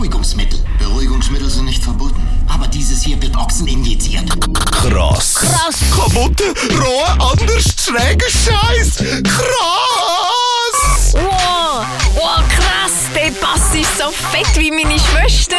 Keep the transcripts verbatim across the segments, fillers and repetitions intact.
Beruhigungsmittel. Beruhigungsmittel sind nicht verboten. Aber dieses hier wird Ochsen injiziert. Krass. Krass. Kaputte, rohe, anders schräge Scheiß. Krass. Wow, wow, krass. Der Bass ist so fett wie meine Schwester.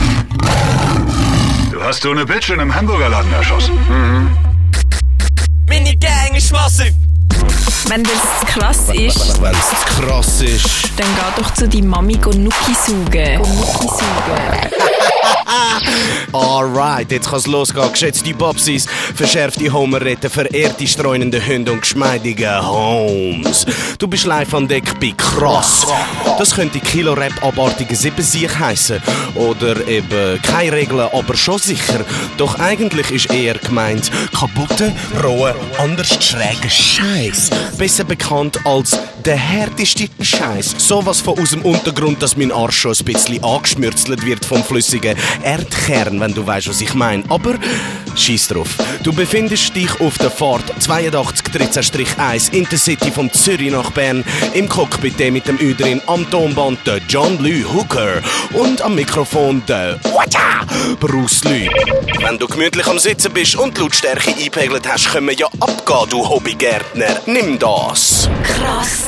Du hast so eine Bitch in einem Hamburgerladen erschossen. Mhm. Meine Gang ist massiv. Wenn das krass ist, Wenn es krass ist. dann geh doch zu deiner Mami go Nuki saugen. Go Nuki saugen. Alright, jetzt kann's losgehen. Geschätzte Babsis, verschärfte Homer-Retten, verehrte streunende Hunde und geschmeidige Homes. Du bist live an Deck bei Krass. Das könnte Kilo-Rap abartige Sippensiech heissen. Oder eben keine Regeln, aber schon sicher. Doch eigentlich ist eher gemeint kaputte, rohe, anders schräge Scheiß. Besser bekannt als der härteste Scheiß. Sowas von aus dem Untergrund, dass mein Arsch schon ein bisschen angeschmürzelt wird vom flüssigen Erdkern, wenn du weißt, was ich meine. Aber scheiß drauf. Du befindest dich auf der Fahrt zweiundachtzig dreizehn eins Intercity vom Zürich nach Bern. Im Cockpit der mit dem Ü drin, am Tonband der John Lee Hooker und am Mikrofon der Wacha Bruce Lee. Wenn du gemütlich am Sitzen bist und die Lautstärke eingepegelt hast, können wir ja abgehen, du Hobbygärtner. Nimm das. Krass.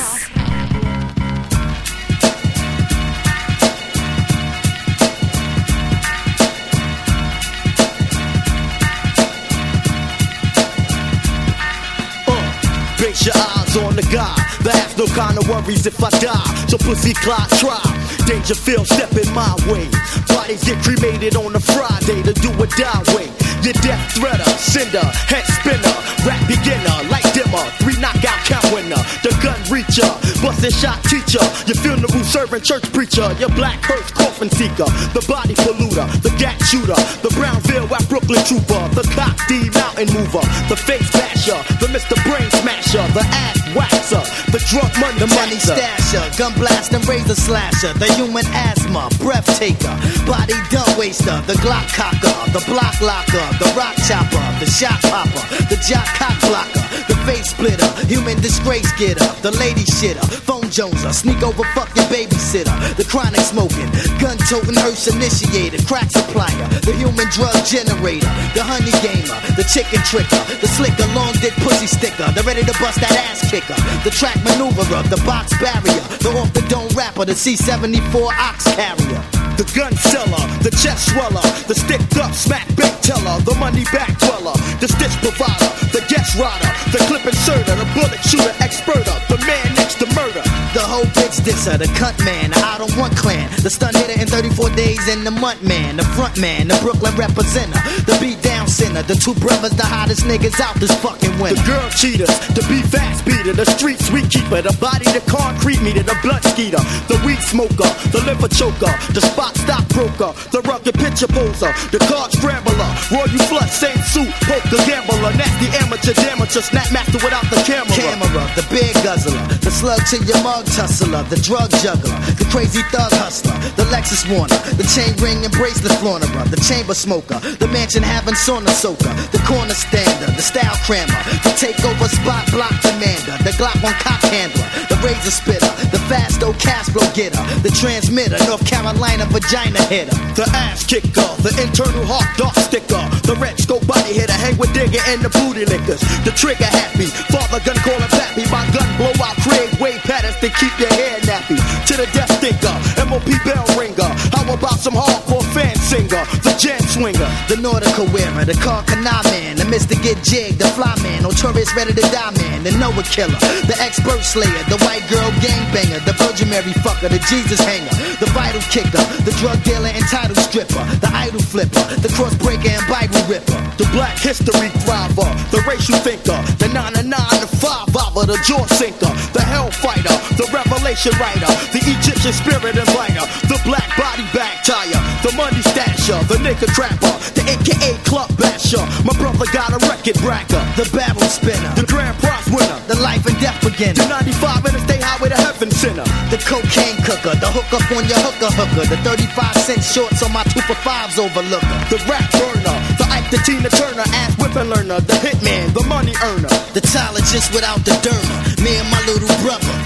Base your eyes on the guy that has no kind of worries if I die. So pussy clock try. Dangerfield stepping my way. Bodies get cremated on a Friday to do a die way. Your death threader, cinder, head spinner, rap beginner, light dimmer, three knockout count winner, the gun reacher, bustin' shot teacher, your funeral servant, church preacher, your black hearse coffin seeker, the body polluter, the gat shooter, the Brownville West Brooklyn trooper, the cop D mountain mover, the face basher, the Mister Brain smasher, the ass waxer, the drunk money, the money stasher, gun blast and razor slasher, the human asthma, breath taker, body dump waster, the Glock cocker, the block locker, the rock chopper, the shot popper, the jock cock blocker, the face splitter, human disgrace getter, the lady shitter, phone joneser, sneak over fuck your babysitter, the chronic smoking, gun toting hearse initiator, crack supplier, the human drug generator, the honey gamer, the chicken tricker, the slicker, long dick pussy sticker, the ready to bust that ass kicker, the track maneuverer, the box barrier, the off the dome rapper, the C seventy-four ox carrier. The gun seller, the chest sweller, the sticked up smack bait teller, the money back dweller, the stitch provider, the guest rider, the clip inserter, the bullet shooter experter, the man next to murder. The whole bitch disser, the cunt man, the I don't want clan, the stun hitter in thirty-four days in the month man, the front man, the Brooklyn representer, the beat down sinner, the two brothers, the hottest niggas out this fucking winter. The girl cheaters, the beat fast beater, the street sweet keeper, the body, the concrete meter, the blood skeeter, the weed smoker, the liver choker, the spot stockbroker, the rugged picture poser, the card scrambler, royal flush, same suit, poker gambler, nasty amateur, damager, snap master without the camera. Camera, the big guzzler, the slug to your mug tussler, the drug juggler, the crazy thug hustler, the Lexus Warner, the chain ring and bracelet flaunterer, the chamber smoker, the mansion having sauna soaker, the corner stander, the style crammer, the takeover spot block commander, the Glock one cock handler, the razor spitter, the fast old Castro getter, the transmitter, North Carolina vagina hitter, the ass kicker, the internal heart dart sticker, the red scope body hitter, hang with digger and the booty lickers, the trigger happy, father gun call him pappy, my gun blow out Craig wave patterns to keep your hair nappy, to the death thinker, M O P bell ringer, how about some hardcore fan singer, the jam swinger, the Nautical wearer, the car canal man, the Mister Get Jig, the fly man, notorious ready to die man, the Noah killer, the expert slayer, the white girl gangbanger, the Virgin Mary fucker, the Jesus hanger, the vital kicker, the drug dealer and title stripper, the idol flipper, the cross breaker and Bible ripper, the black history thriver, the racial thinker, the nine and nine, the five hour, the jaw sinker, the hellfighter, the revelation writer, the Egyptian spirit inviter, the black body bag tire, the money stasher, the nigga trapper, the A K A club basher, my brother got a record bracker, the barrel spinner, the grand prize winner, the life and death beginner, the ninety-five interstate highway to heaven center, the cocaine cooker, the hook up on your hooker hooker, the thirty-five cent shorts on my two for fives overlooker, the rap burner, the Ike the Tina Turner, ass whipping learner, the hitman, the money earner, the Tyler just without the derma, me and my little brother,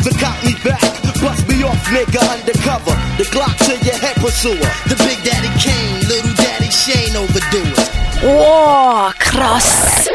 So cop me back, bust me off, nigga, undercover. The Glock to your head, pursuer. The Big Daddy Kane, Little Daddy Shane overdo it. Wow, krass.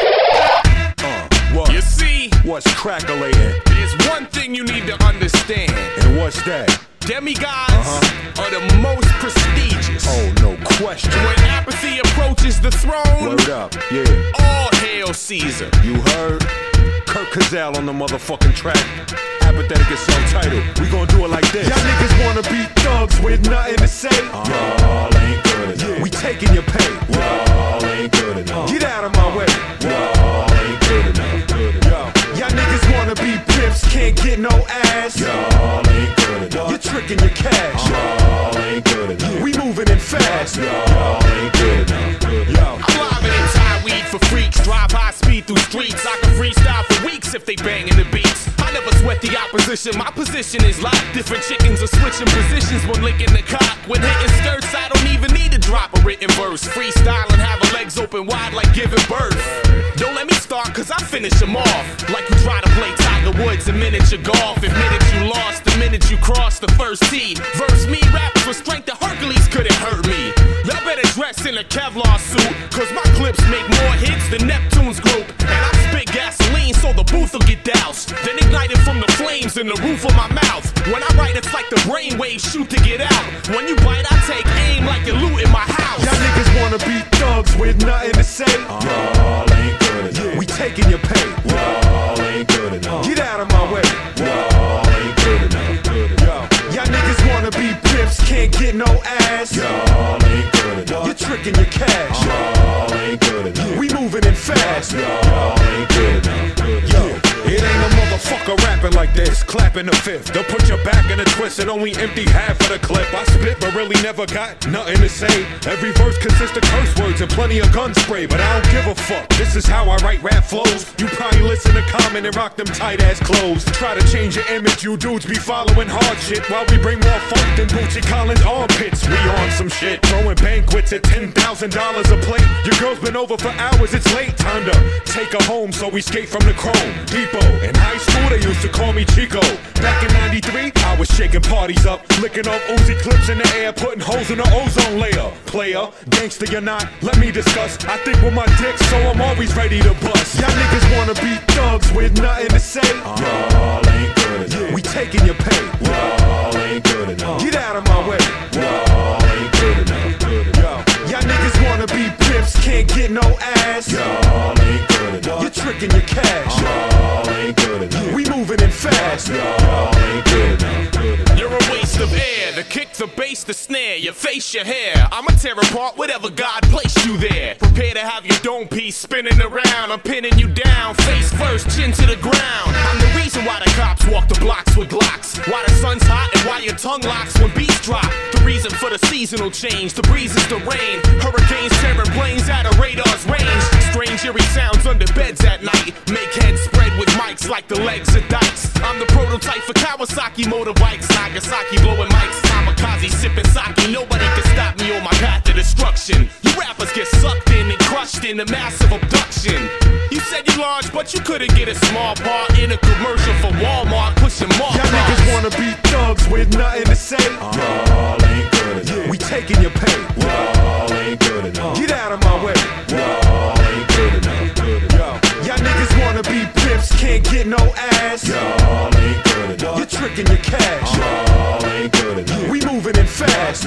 What? You see, what's crackalating? There's one thing you need to understand. And what's that? Demigods uh-huh. are the most prestigious. Oh, no question. When apathy approaches the throne, word up, yeah. All hail Caesar. You heard? Kirk Cazale on the motherfucking track. Apathetic is self-titled. We gon' do it like this. Y'all niggas wanna be thugs with nothing to say. Uh-huh. Y'all ain't good enough. Yeah. We taking your pay. Y'all ain't good enough. Get out of my way. Y'all ain't good enough. Good enough. Y'all niggas wanna be pimps, can't get no ass. Y'all ain't good enough. You're tricking your cash. Y'all ain't good enough. We moving in fast. Y'all ain't good enough. Yo, I'm living in Thai weed for freaks. Drive high speed through streets. I can freestyle for weeks if they banging the beats. I never sweat the opposition. My position is locked. Different chickens are switching positions when licking the cock. When hitting skirts, I don't even need to drop a written verse. Freestyle and have her legs open wide like giving birth. Don't let me start, cause I finish them off. Like you try to play Tiger Woods in miniature golf. Admitted you lost the minute you crossed the first tee. Verse me, raps with strength that Hercules couldn't hurt me. Y'all better dress in a Kevlar suit, cause my clips make more hits than Neptune's group. And I spit gasoline so the booth will get doused. Then ignite it from the flames in the roof of my mouth. When I write, it's like the brainwaves shoot to get out. When you bite, I take aim like you're looting my house. Y'all niggas wanna be thugs with nothing to say. Y'all ain't good enough. Yeah. We taking your pay. Y'all ain't good enough. Get out of my way. Y'all ain't good enough. Good enough. Y'all niggas wanna be pimps, can't get no ass. Y'all ain't good enough. You're tricking your cash. Y'all ain't good enough. We moving in fast. Y'all ain't good enough. Yo, it ain't a motherfucker rapping like this, clapping the fifth. Don't put your back in a twist and only empty half of the clip. I spit but really never got nothing to say. Every verse consists of curse words and plenty of gun spray, but I don't give a fuck. This is how I write rap flows. You probably listen to Common and rock them tight ass clothes. Try to change your image, you dudes be following hard shit, while we bring more funk than Bootsy Collins armpits. We on some shit, throwing banquets at ten thousand dollars a plate. Your girl's been over for hours, it's late. Time to take her home, so we skate from the Chrome Depot. In high school, they used to call me Chico. Back in ninety-three, I was shaking parties up, licking off Uzi clips in the air, putting holes in the ozone layer. Player, gangster you're not, let me discuss. I think with my dick, so I'm always ready to bust. Y'all niggas wanna be thugs with nothing to say. Y'all ain't good enough. Yeah. We taking your pay. Y'all ain't good enough. Get out of my way. Y'all ain't good enough. Good enough. Y'all niggas wanna be pimps, can't get no ass. Y'all ain't good enough. You're tricking your cash. Y'all ain't good enough. We moving in fast. Y'all ain't good enough. Good enough. You're a waste of air. The kick, the bass, the snare, your face, your hair. I'ma tear apart whatever God placed you there. Prepare to have your dome piece spinning around. I'm pinning you down, face first, chin to the ground. I'm the reason why the cops walk the blocks with Glocks. Why the sun's hot and why your tongue locks when beats drop. The reason for the seasonal change, the breeze is the rain. Hurricanes tearing planes out of radar's range. Strange eerie sounds under beds at night. Make heads spread with mics like the legs of dice. I'm the prototype for Kawasaki motorbikes. Nagasaki blowing mics, kamikaze sipping sake. Nobody can stop me on my path to destruction. You rappers get sucked in and crushed in a massive abduction. You said you large, but you couldn't get a small part in a commercial for Walmart pushing more. Y'all niggas wanna be thugs with nothing to say. Y'all ain't good enough. Yeah. We taking your pay. Y'all ain't good enough. Get out of my way. Y'all ain't good enough. Good enough. Y'all niggas wanna be pimps, can't get no ass. Y'all ain't good enough. You're tricking your cash. Y'all ain't good enough. We moving in fast.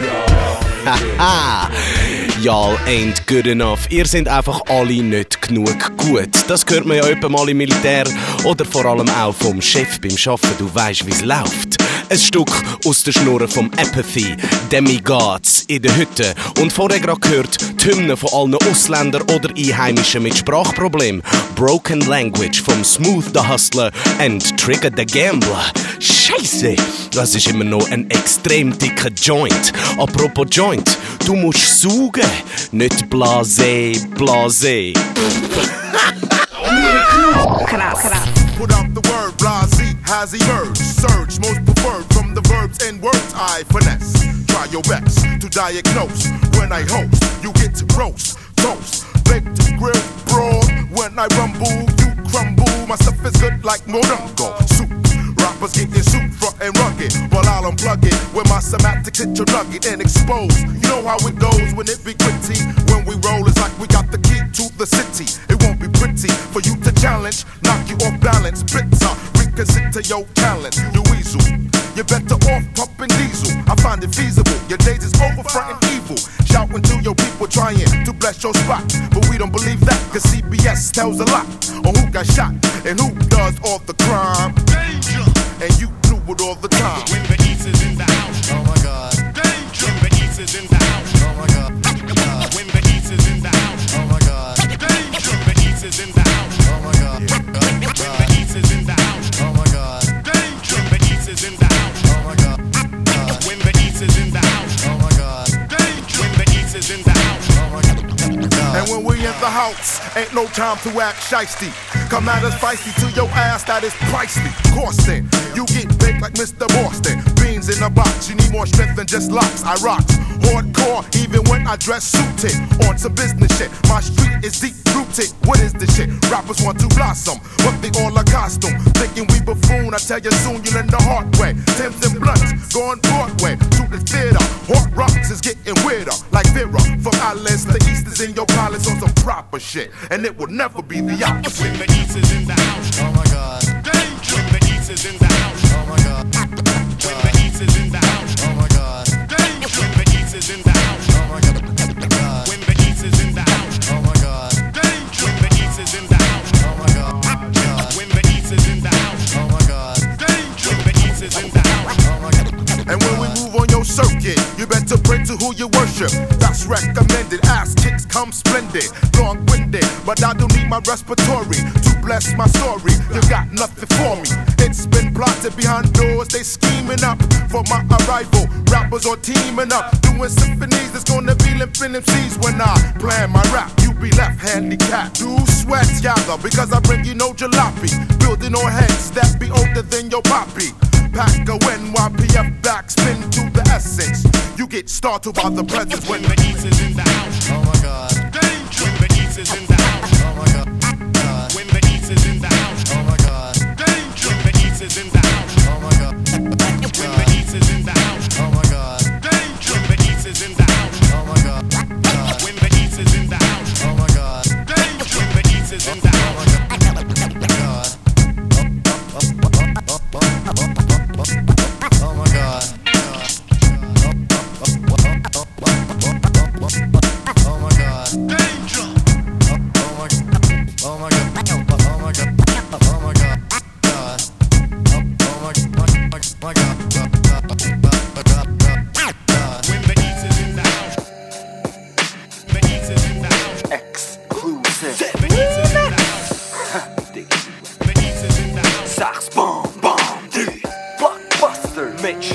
Haha, y'all ain't good enough. Ihr seid einfach alle nicht genug gut. Das hört man ja öppe mal im Militär oder vor allem auch vom Chef beim Arbeiten. Du weisst, wie's läuft. Ein Stück aus der Schnurre vom Apathy, Demigods in der Hütte. Und vorher gerade gehört die Hymne von allen Ausländern oder Einheimischen mit Sprachproblemen. Broken Language vom Smooth the Hustler and Trigger the Gambler. Scheisse, das ist immer noch ein extrem dicker Joint. Apropos Joint, du musst saugen, nicht blasé, blasé. Krass, krass. Put up the word, blase has emerged. Surge, most preferred from the verbs and words I finesse. Try your best to diagnose. When I host, you get to roast, toast, baked to grill, broad. When I rumble, you crumble. My stuff is good like Morongo soup. Rappers get their soup my semantics hit your nugget and expose. You know how it goes when it be gritty. When we roll, it's like we got the key to the city. It won't be pretty for you to challenge, knock you off balance. Bitter, reconsider your talent, you weasel. You're better off pumping diesel. I find it feasible. Your days is over frontin' evil. Shouting to your people trying to bless your spot. But we don't believe that, cause C B S tells a lot on who got shot and who does all the crime. Danger! And you knew it all the time. When the East is in the house. Oh my God. Danger! When the East is in the house. Oh my God. When the East is in the house. Oh my God. Danger! When the East is in the house. Oh my God. When the East is in the house. Oh my God. Danger! When the East is in the house. Oh my God. When the East is in the house. Oh my God. Danger! When the East is in the house. Oh my God. And when we in the house, ain't no time to act shiesty. Come at us feisty to your ass, that is pricey. Costing, you get baked like Mister Boston. Beans in a box, you need more strength than just locks. I rock hardcore, even when I dress suited. On some business shit, my street is deep rooted. What is this shit? Rappers want to blossom, but they all a costume. Thinking we buffoon, I tell you soon, you learn the hard way. Timbs and blunts, going Broadway to the theater. Hard rocks is getting weirder, like Vera. From Alice, the East is in your palace on some proper shit, and it will never be the opposite. When the East is in the house, oh my God. Danger! When the East is in the house, oh my God. When the East is in the house, oh my God. Danger! When the East is in the house, oh my God. When the East is in the house, oh my God. Danger! When the East is in the house, oh my God. When the East is in the house, oh my God. Danger! When the East is in the house, oh my God. And when we move on your circuit, you better pray to who you worship. That's recommended. Ass kicks come splendid, long-winded, but I don't need my respiratory to bless my story. You got nothing for me. It's been plotted behind doors. They scheming up for my arrival. Rappers are teaming up, doing symphonies. It's gonna be limping M Cs when I plan my rap. You be left handicapped. Do sweat gather because I bring you no jalopy. Building on heads that be older than your poppy. Pack a N Y P F backspin to the essence. You get startled by the presence when the East is in the house. Oh my God. Danger! When the East is in the house. Oh my God. When the East is in the house. Oh my God. Danger! When the East is in the house. Oh my God. When the East is in the house. Oh my God. Danger! When the East is in the house. Oh my God. When the East is in the house. Oh my God. Danger! When the East is in the house. Oh my God. Oh my God. Oh my God. Danger. Oh my God. Oh my God. Oh my God. Oh my God. God. Oh my God. My God. When the East is in the house. The East is in the house. Exclusive. The East is in the house. The East is in the house. Sax bomb bomb dude. Blockbuster Mitch.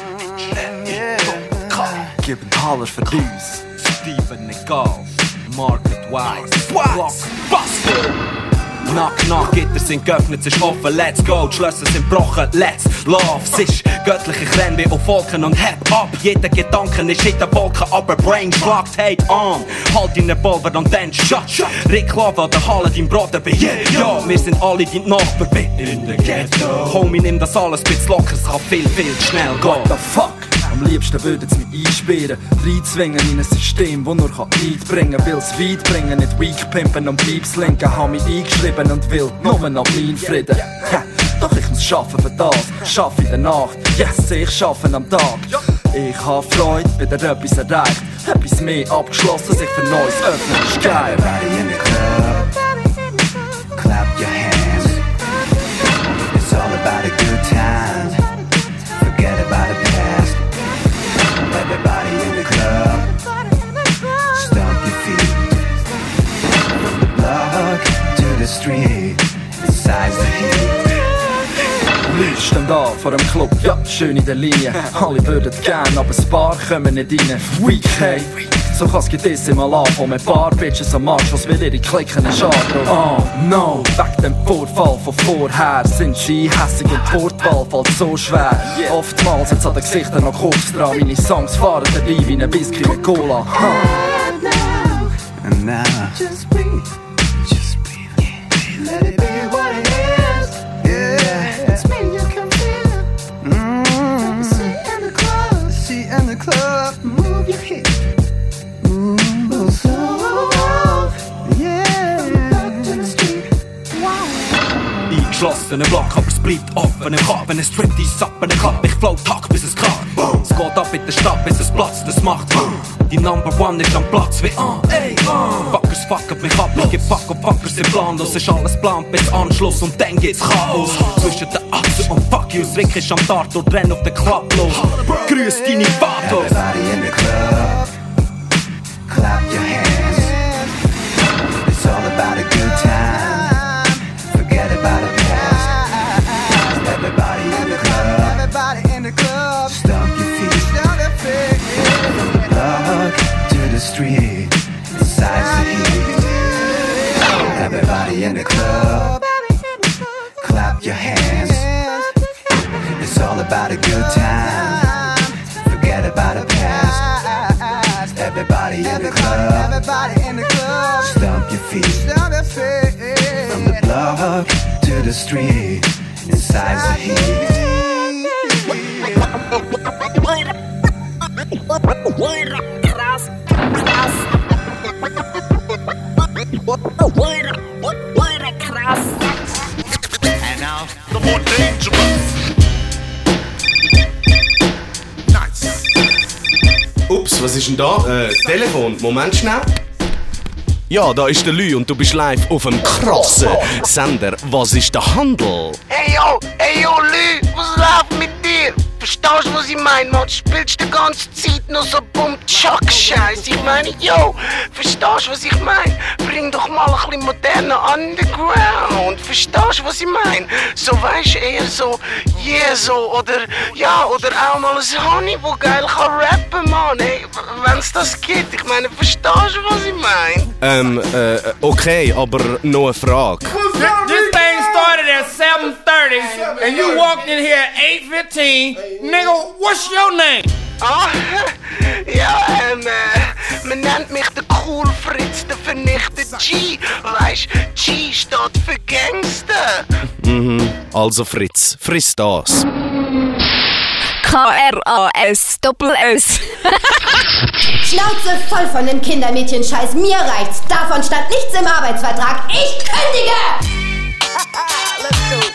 Geben Haller für Dues. Steven Negal. Market Wise. Blockbuster. Knock, knock, Gitter sind geöffnet, es ist offen, let's go, die Schlösser sind gebrochen, let's love. Es ist göttliche Krembe auf Wolken und Hep up. Jeder Gedanke ist in den Wolken, aber Brain schlagt hate on. Halt in den Pulver und dann shut. Rick Lava, der Halle, dein Bruder, bei yeah, ja, wir sind alle dein Nachbar, bei in the ghetto. Homie, nimm das alles ein bisschen locker, es kann viel, viel zu schnell gehen. What the fuck? Am liebsten würden sie mich einsperren, reinzwingen in ein System, das nur Eid bringen kann. Will's weit bringen, nicht weak pimpen und Beeps lenken. Hab mich eingeschrieben und will nur noch meinen Frieden. Ja, doch ich muss schaffen für das, schaff in der Nacht. Yes, ich schaffe am Tag. Ich hab Freude, wieder etwas erreicht. Etwas mehr abgeschlossen, sich für Neues öffnen, ist geil. Everybody in the club, clap your hands. It's all about a good time. Forget about the past. Everybody in the club, stomp your feet. From the block to the street, besides the heat. Leute stehen da vor dem Club, ja, schön in der Linie. Alle würden gern, aber ein paar kommen nicht rein. Weak, hey. So kann's gedisse mal anfangen. Ein paar Bitches am Marsch, was will ihre Klicken in Schadro. Oh no, wegen dem Vorfall von vorher sind sie hässig und die Wortwahl fällt so schwer. Oftmals jetzt an den Gesichtern noch Koks dran. Meine Songs fahren dabei wie ein Whisky mit Cola. Huh. And now, just breathe, just breathe. Let it be what it is. Yeah, it's me you can feel. Mm-hmm. From the seat in the club. geschlossenen Block, aber es bleibt offen im Kopf. Wenn ein Striptease ab, ich klapp, ich flow, tack, bis es klappt. Es geht ab in der Stadt, bis es platzt, das macht die Number One ist am Platz wie ah, ey, ah. Fuckers fucken mich ab, ich geb Fuck und Fuckers sind planlos. Ist alles plan bis Anschluss und dann geht's Chaos. Zwischen den Achsen und Fuck you, Rick ist am Tatort, renn auf den Club los. Grüß deine Vatos. Everybody in the club, clap your hands. It's all about a good time. Forget about the past. Everybody in the club, everybody in the club. Stomp your feet, stomp your feet. From the block to the street, besides the heat. Everybody in the club, clap your hands. It's all about a good time. Forget about the past. Everybody in the club, everybody in the club. Stomp your feet, stomp your feet. From the block to the street, inside the heat. And now, the more dangerous. Nice. Ups, was ist denn da? Äh, Telefon, Moment schnell. Ja, da ist der Lü und du bist live auf dem krassen Sender. Was ist der Handel? Hey yo, hey yo Lü, was läuft mit dir? Verstehst du, was ich mein, man? Du spielst die ganze Zeit noch so Bum-Chuck-Scheiß. Ich meine, yo, verstehst du, was ich mein? Bring doch mal ein bisschen moderner Underground. Verstehst du, was ich mein? So weisst du, eher so, yeah, so, oder, ja, oder auch mal ein Honey, wo geil kann rappen, man. Hey, wenn's das gibt, ich meine, verstehst du, was ich mein? Ähm, äh, okay, aber noch eine Frage. This, this thing started at seven thirty and you walked in here at eight fifteen. Nigga, what's your name? Ah, ja, ähm, äh, man nennt mich der Cool Fritz, der vernichte G. Weisst, G steht für Gangster. Mhm, also Fritz, friss das. K R A S, Doppel-S. Schnauze voll von dem Kindermädchenscheiß. Mir reicht's. Davon stand nichts im Arbeitsvertrag. Ich kündige! Let's go.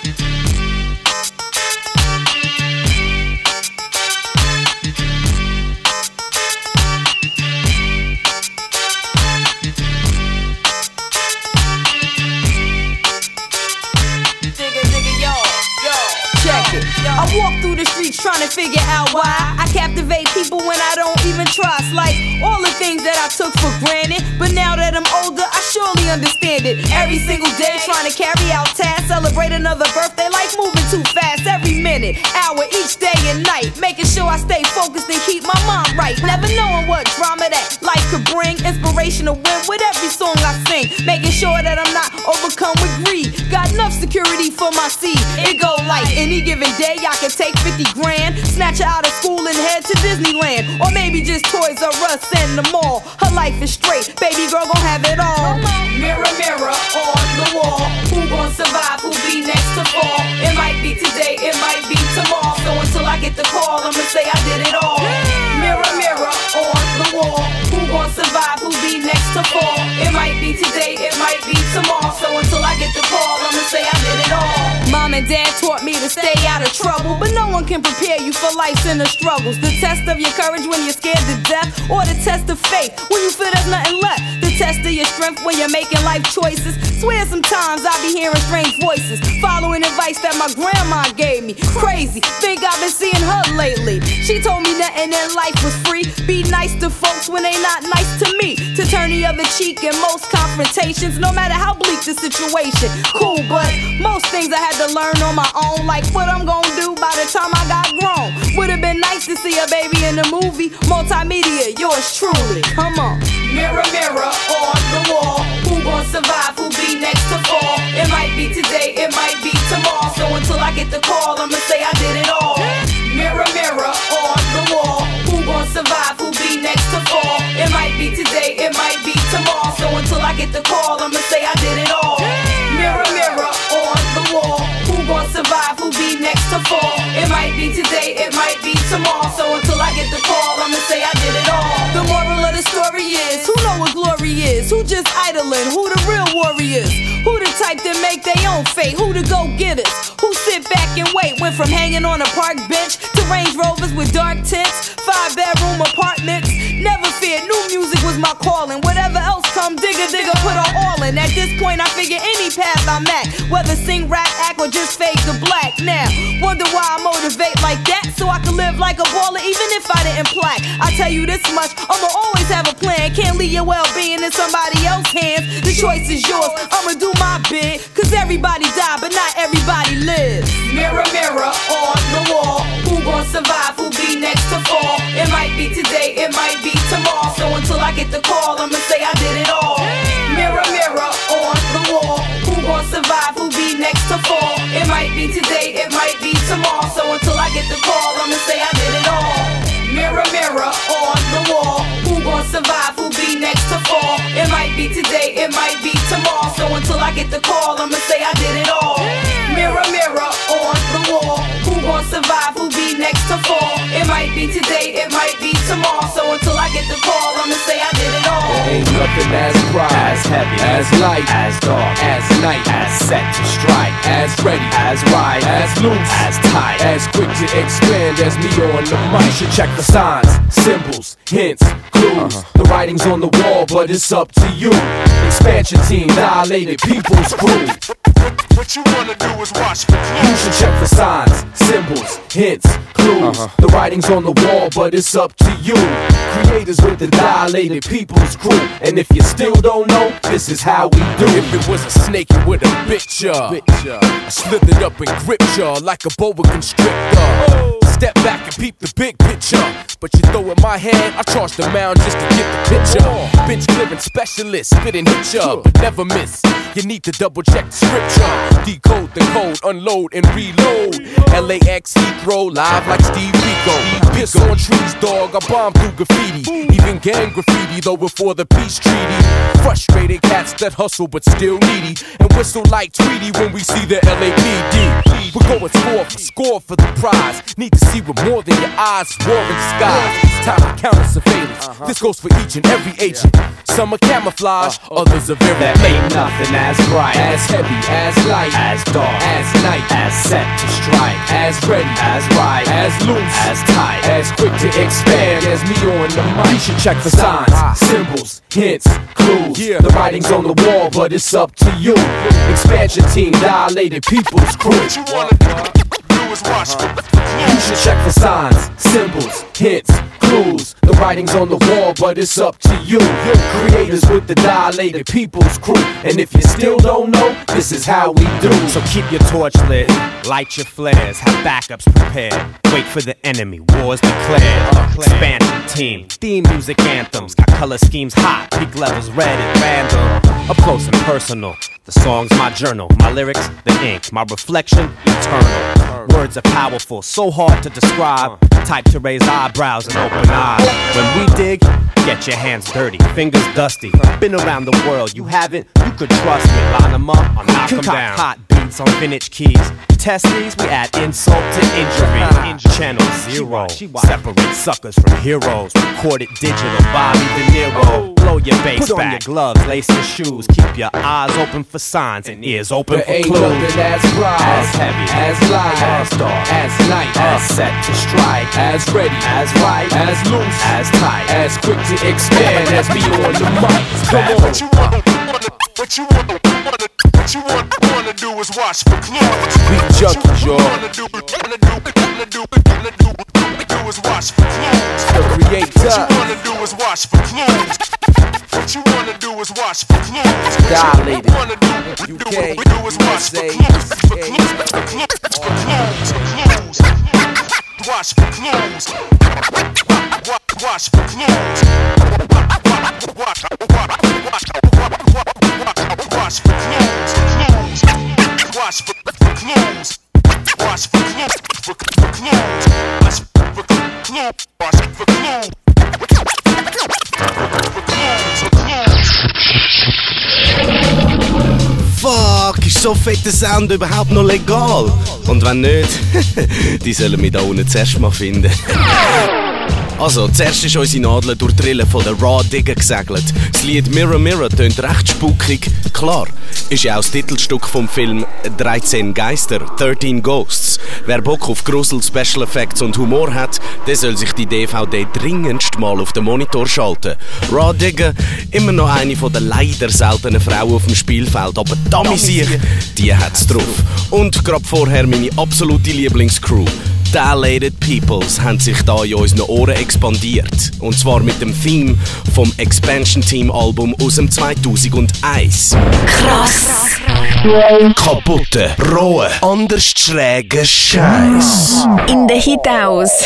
I walk through the streets trying to figure out why I captivate people when I don't even trust. Like all the things that I took for granted, but now that I'm older, I surely understand it. Every single day trying to carry out tasks, celebrate another birthday, life moving too fast. Every minute, hour, each day and night, making sure I stay focused and keep my mind right. Never knowing what drama that life could bring. Inspiration to win with every song I sing, making sure that I'm not overcome with greed. Got enough security for my seed. It go like any given day I can take fifty grand, snatch her out of school and head to Disneyland, or maybe just Toys R Us and the mall. Her life is straight, baby girl gon' have it all. Mirror, mirror on the wall, who gon' survive, who be next to fall? It might be today, it might be tomorrow, so until I get the call, I'ma say I did it all. Mirror, mirror on the wall, who gon' survive, who be next to fall? It might be today, it might be tomorrow, so until I get the call, I'ma say I did it all. Mom and dad taught me to stay out of trouble, but no one can prepare you for life's inner struggles. The test of your courage when you're scared to death, or the test of faith when you feel there's nothing left. The test of your strength when you're making life choices. Swear sometimes I be hearing strange voices, following advice that my grandma gave me. Crazy, think I've been seeing her lately. She told me nothing in life was free. Be nice to folks when they not nice to me. To turn the other cheek in most confrontations, no matter how bleak the situation. Cool, but most things I had to learn on my own, like what I'm gonna do by the time I got grown. Would've been nice to see a baby in the movie. Multimedia, yours truly. Come on. Mirror, mirror on the wall, who gon' survive, who be next to fall? It might be today, it might be tomorrow, so until I get the call, I'ma say I did it all. Mirror, mirror on the wall, who gon' survive, who be next to fall? It might be today, it might be tomorrow, so until I get the call, I'ma say I did it all. Mirror, mirror on the wall, who gon' survive, who be next to fall? It might be today, it might be tomorrow, so until I get the call, I'ma say I did it all. The moral of the story is, who know what glory is? Who just idling? Who the real warriors? Who the type that make their own fate. Who the go-getters? Who sit back and wait? Went from hanging on a park bench to Range Rovers with dark tints, five-bedroom apartments. Never feared, new music was my calling. Whatever else come, digga, digga, put her all in. At this point, I figure any path I'm at, whether sing, rap, act, or just fade to black. Now, wonder why I motivate like that, so I can live like a baller even if I didn't plaque. I tell you this much, I'ma always have a plan. Can't leave your well-being in somebody else's hands. The choice is yours, I'ma do my bit, cause everybody die, but not everybody lives. Mirror, mirror on the wall, who gon' survive, who be next to fall? It might be today, it might be tomorrow, so until I get the call, I'ma say I did it all. Mirror, mirror on the wall, who gon' survive, who be next to fall? It might be today, it might be tomorrow, so until I get the call, I'ma say I did it all. Mirror, mirror on the wall, who gon' survive, who be next to fall? It might be today, it might be tomorrow, so until I get the call, I'ma say I did it all. Mirror, mirror on the wall, who gon' survive, who be next to fall? It might be today, it might be tomorrow, so until I get the call, I'ma say I did it all. There ain't nothing as bright, as heavy, as light, as dark, as night, as set to strike, as ready, as right, as loose, as tight, as quick to expand as me on the mic. You should check the signs, symbols, hints, clues. Uh-huh. The writing's on the wall, but it's up to you. Expansion team, dilated people's crew. What you wanna do is watch for clues. You should check for signs, symbols, hints, clues. Uh-huh. The writing's on the wall, but it's up to you. Creators with the dilated people's crew. And if you still don't know, this is how we do. If it was a snake, it would've bit ya. I slithered up and gripped ya like a boa constrictor. Oh. Step back and peep the big picture. But you throw in my hand, I charge the mound just to get the picture. Oh. Bitch clearing specialist, spit and hit ya, but never miss. You need to double check the scripture. Decode the code, unload and reload. L A X Heathrow, live like Steve Biko. Piss on trees, dog, I bomb through graffiti. Even gang graffiti, though before the peace treaty. Frustrated cats that hustle but still needy. And whistle like Tweety when we see the L A P D. We're going score for score for the prize. Need to see with more than your eyes, war in disguise. It's time to counter surveillance. Uh-huh. This goes for each and every agent. Some are camouflage, uh, others are very There ain't nothing as bright, as heavy, as light, as dark, as night, as set to strike, as ready, as right, as loose, as tight, as quick to expand as me on the mic. You should check for signs, symbols, hints, clues. Yeah. The writing's on the wall, but it's up to you. Expansion team, dilated people's crew. What you wanna do is watch for clues. You should check for signs, symbols, hints, clues. The writing's on the wall, but it's up to you. Creators with the dilated people's crew. And if you still don't know, this is how we do. So keep your torch lit, light your flares, have backups prepared. Wait for the enemy, war's declared. Expansion team, theme music anthems. Got color schemes hot, peak levels red at random. Up close and personal, the song's my journal. My lyrics, the ink, my reflection, eternal. Words are powerful, so hard to describe. Type to raise eyebrows and open eyes. When we dig, get your hands dirty, fingers dusty. Been around the world, you haven't? You could trust me. Line them up, I'll knock them down. Hot beats on vintage keys. Test these, we add insult to injury. Channel zero, separate suckers from heroes. Recorded digital, Bobby De Niro. Blow your bass back, put on your gloves, lace your shoes. Keep your eyes open for signs and ears open there for ain't clues. Nothing as bright, as heavy, as light, as dark, as night, as set to strike, as ready, as right, as loose, as tight, as quick to expand as me on the mic. Come on. What you wanna, wanna, what you wanna, wanna, what you wanna, wanna do is watch for clues. We junkies, y'all. Wanna do, wanna do, wanna do, wanna do, wanna do is watch for clues. The creator. What you wanna do is watch for clues. What you wanna do is watch for clues. Dilated. What you wanna do, U K, do, do is watch for clues. For clues, for clues, for clues, for clues. Watch for clues. Watch for clues. Watch, watch, watch, watch for clues. Clues. Watch for clues. Watch for clues. For clues. Watch for clues. Watch for clues. Fuck, ist so fetter Sound überhaupt noch legal? Und wenn nicht, die sollen mich da unten zuerst mal finden. Also, zuerst ist unsere Nadel durch die Rillen von der Raw Digger gesegelt. Das Lied Mirror Mirror tönt recht spukig. Klar, ist ja auch das Titelstück vom Film dreizehn Geister, dreizehn Ghosts. Wer Bock auf Grusel, Special Effects und Humor hat, der soll sich die D V D dringendst mal auf den Monitor schalten. Raw Digger, immer noch eine von den leider seltenen Frauen auf dem Spielfeld, aber Damisier, die hat's drauf. Und gerade vorher meine absolute Lieblingscrew. Dilated Peoples haben sich da in unseren Ohren expandiert. Und zwar mit dem Theme vom Expansion Team Album aus dem zweitausendeins. Krass! Kaputte, rohe, anders schräge Scheiß. In der Hithouse.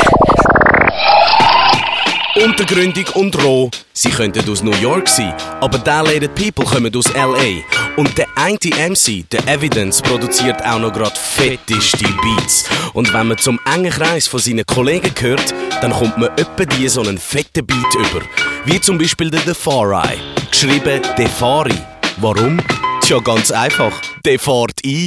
Untergründig und roh, sie könnten aus New York sein, aber Dilated People kommen aus L A. Und der eine M C, der Evidence, produziert auch noch gerade fetteste Beats. Und wenn man zum engen Kreis von seinen Kollegen gehört, dann kommt man etwa die so einen fetten Beat über. Wie zum Beispiel der Defari, geschrieben Defari. Warum? Tja, ganz einfach, der fährt ein.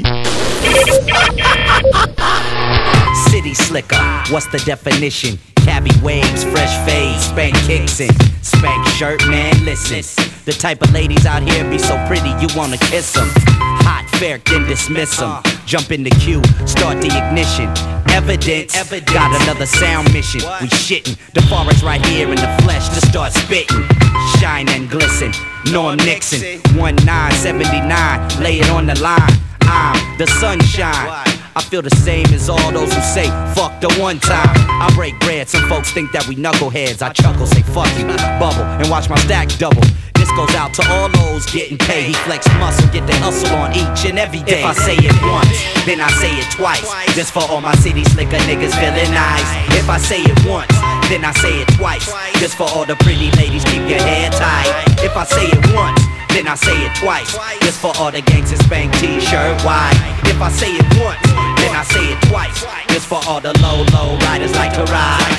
City slicker, what's the definition? Cabby waves, fresh fades, spank kicks and spank shirt, man, listen. The type of ladies out here be so pretty, you wanna kiss them. Hot, fair, then dismiss them. Jump in the queue, start the ignition. Evidence, Evidence. Got another sound mission. What? We shitting, the forest right here in the flesh to start spitting. Shine and glisten, Norm Nixon, one nine seventy-nine, lay it on the line. I'm the sunshine. I feel the same as all those who say, fuck the one time. I break bread, some folks think that we knuckleheads. I chuckle, say fuck you, bubble, and watch my stack double. This goes out to all those getting paid. He flex muscle, get the hustle on each and every day. If I say it once, then I say it twice. Just for all my city slicker niggas feeling nice. If I say it once, then I say it twice. Just for all the pretty ladies, keep your hair tight. If I say it once, then I say it twice. Just for all the gangsters, spank t-shirt wide. If I say it once, then I say it twice. Just for all the low, low riders like to ride.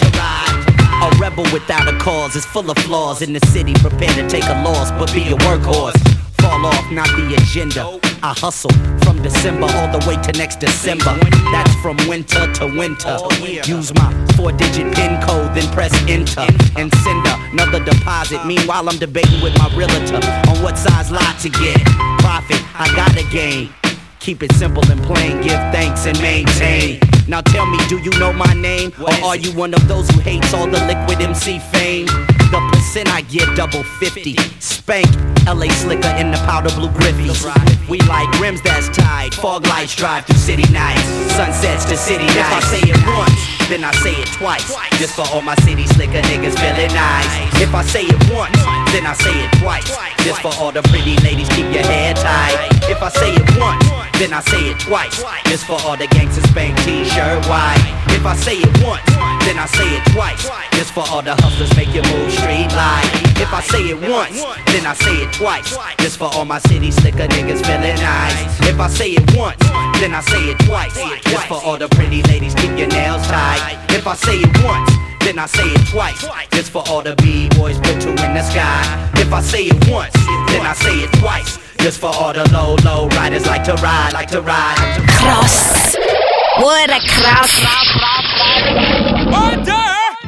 A rebel without a cause is full of flaws. In the city, prepare to take a loss, but be a workhorse. Fall off, not the agenda. I hustle from December all the way to next December. That's from winter to winter. Use my four-digit PIN code, then press enter and send another deposit. Meanwhile, I'm debating with my realtor on what size lot to get. Profit, I gotta gain. Keep it simple and plain, give thanks and maintain. Now tell me, do you know my name? Or are you one of those who hates all the liquid M C fame? The percent I get, double fifty. Spank, L A slicker in the powder blue Griffys. We like rims that's tied, fog lights drive through city nights. Sunsets to city nights. If I say it once, then I say it twice. Just for all my city slicker niggas feeling nice. If I say it once, then I say it twice. Just for all the pretty ladies, keep your hair tight. If I say it once, then I say it twice. Just for all the gangsters, spank t-shirt white. If I say it once, then I say it twice. Just for all the hustlers, make your move street light. If I say it once, then I say it twice. Just for all my city slicker niggas feeling nice. If I say it once, then I say it twice. Just for all the pretty ladies, keep your nails tight. If I say it once, then I say it twice. Just for all the B-boys, put two in the sky. If I say it once, then I say it twice. Just for all the low, low riders like to ride, like to ride. Krass. What a krass. Order!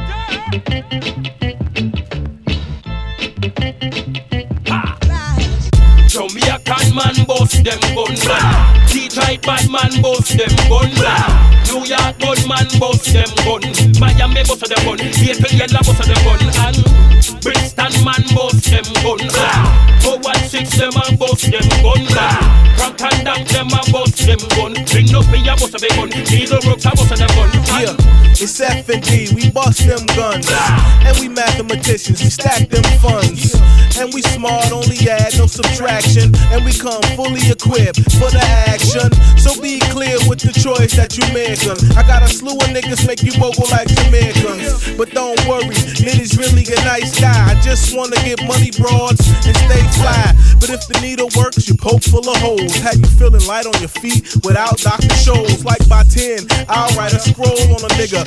Jamaican man bust them gun man. Detroit bad man bust them gun man. New York bad man bust them gun. Miami bust them gun. April yellow bust them gun. And Bristol man bust them gun. four one six them a bust them gun. Crank and down them a bust them gun. Bring no pay a bust them gun. Needle rocks a bust them gun. Yeah, it's F and D, we bust them guns. And we mathematicians, we stack them funds. And we smart, only add, no subtraction. And we come fully equipped for the action. So be clear with the choice that you make. I got a slew of niggas make you vocal like Jamaicans. But don't worry, Nitty's really a nice guy. I just wanna get money broads and stay fly. But if the needle works, you poke full of holes. Have you feeling light on your feet without doctor shows? Like by ten, I'll write a scroll on a nigga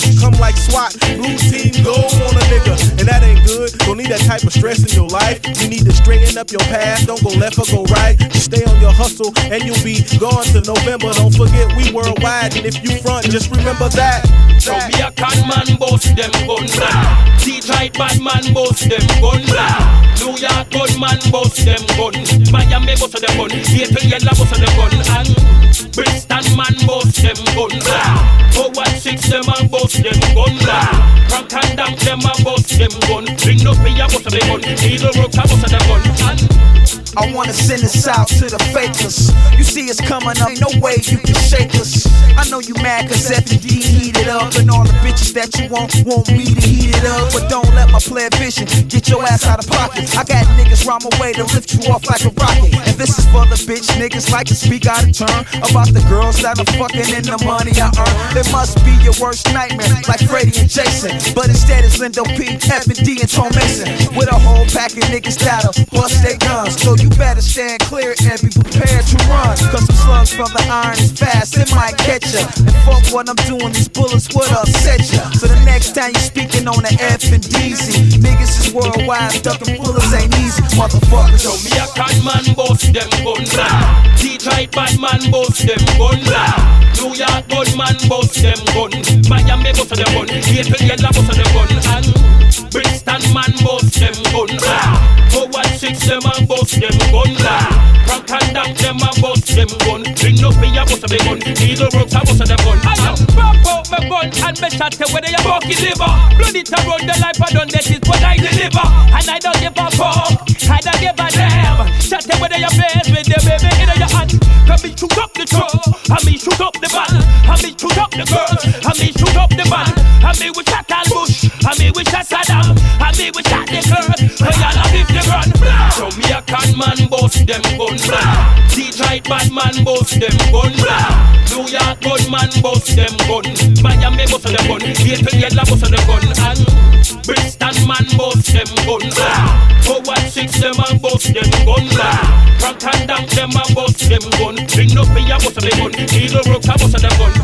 come like SWAT, blue team go on a nigga, and that ain't good. Don't need that type of stress in your life. You need to straighten up your path, don't go left or go right. Just stay on your hustle and you'll be gone to November. Don't forget we worldwide, and if you front, just remember that. So me a con man boast them gun blah. Detroit bad man boast them gun blah. New York gun man boast them gun. Miami boast them gun. Here to yellow boast them gun. And Bristol man boast them gun blah. Oh one six them a boast them gun blah. From Kandam them a boast them gun. Bring no pay a boast them gun. Needle rock a boast them gun. And I wanna send this out to the fakers. You see us coming up, no way you can shake us. I know you mad cause F and D heated up, and all the bitches that you want, want me to heat it up. But don't let my player vision get your ass out of pocket. I got niggas round my way to lift you off like a rocket. And this is for the bitch niggas like to speak out of turn about the girls that I'm fucking and the money I earn. It must be your worst nightmare, like Freddie and Jason. But instead it's Lindo P, F and D and Tone Mason, with a whole pack of niggas that'll bust their guns. So you better stand clear and be prepared to run, cause some slugs from the iron is fast, it might catch ya. And fuck what I'm doing, these bullets would upset ya. So the next time you speaking on the F and D Z, niggas is worldwide, ducking bullets ain't easy, motherfuckers. So me a con man boast them gun blah. Detroit bad man boast them gun blah. New York gun man boast them gun. Miami boast them gun. Here to yellow boast them gun. And Bristol man boast them gun blah. Oh one six them a boast them gun blah. From Kandam them a boast them gun. Bring no pay a boast them gun. Needle rock a boast them gun. I am pop out my gun and me shot it whether you fucking liver. Blood it around the life I done, that is what I deliver. And I don't give a fuck, I don't give a damn. Shot it whether you face with the baby in your hand. Can me shoot up the truck, and me shoot up the van, and me shoot up the girl, and me shoot up the van. And me we shot Al Bush, and me we shot Saddam, and me we shot the girl. And y'all have fifty grand. So me a con man boast them gun blah. Detroit bad man boast them gun blah. New York gun man boast them gun. Miami boast them gun. Here to yellow boast them gun. And Bristol man boast them gun blah. Oh one six them a boast them gun blah. From Kandam them a boast them gun. Bring no pay a boast them gun. Needle rock a boast them gun.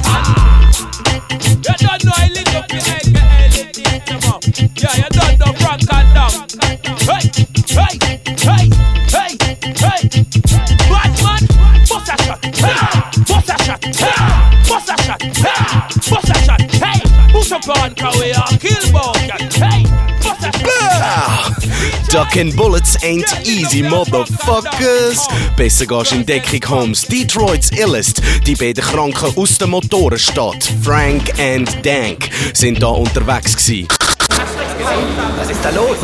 You don't know I lit up the egg, I lit them up. Yeah, you don't know Frank Kandam. Hey, hey, hey, hey, hey. Batman, bust a shot. Hey, bust a shot. Hey, bust a shot. Hey, bust a shot. Hey, push up on Kawe or kill boss. Hey, bust a shot. Ducking bullets ain't easy, motherfuckers. Besser gehst in Deckung, Holmes. Detroits Illest. Die beiden Kranken aus der Motorenstadt, Frank and Dank, sind da unterwegs gsi. Was ist da los?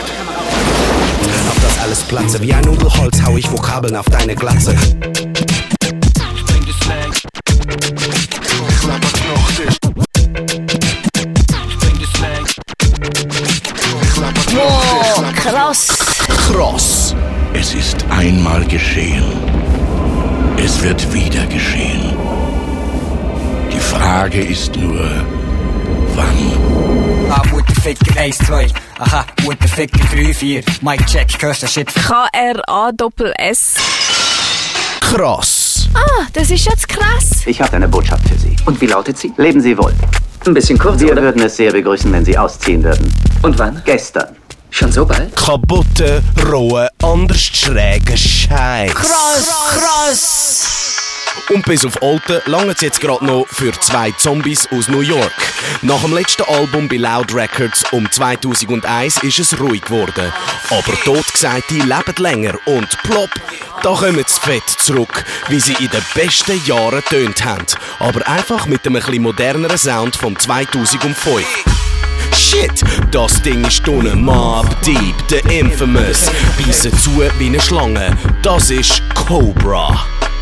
Auf das alles platze wie ein Nudelholz, hau ich Vokabeln auf deine Glatze. Ich bring die Slang. Ich laber knochtig. Ich bring die Slang. Ich laber knochtig. Wow, krass. Krass. Es ist einmal geschehen. Es wird wieder geschehen. Die Frage ist nur, wann? Ah, gute Ficker eins, zwei. Aha, gute Ficker drei, vier. Mic check, hörst du Shit? K R A Doppel S. Krass. Ah, das ist jetzt krass. Ich habe eine Botschaft für Sie. Und wie lautet sie? Leben Sie wohl. Ein bisschen kurz, Wir oder? würden es sehr begrüßen, wenn Sie ausziehen würden. Und wann? Gestern. Schon so bald? Kaputte, rohe, anders schräge Scheiß. Krass, krass. Und bis auf Alte langt es jetzt gerade noch für zwei Zombies aus New York. Nach dem letzten Album bei Loud Records um zweitausendeins ist es ruhig geworden. Aber Totgesagte leben länger und plopp, da kommen sie fett zurück, wie sie in den besten Jahren tönt haben. Aber einfach mit einem etwas moderneren Sound vom zweitausendfünf. Shit, das Ding ist unten Mob Deep, der Infamous. Beißen zu wie eine Schlange, das ist Cobra.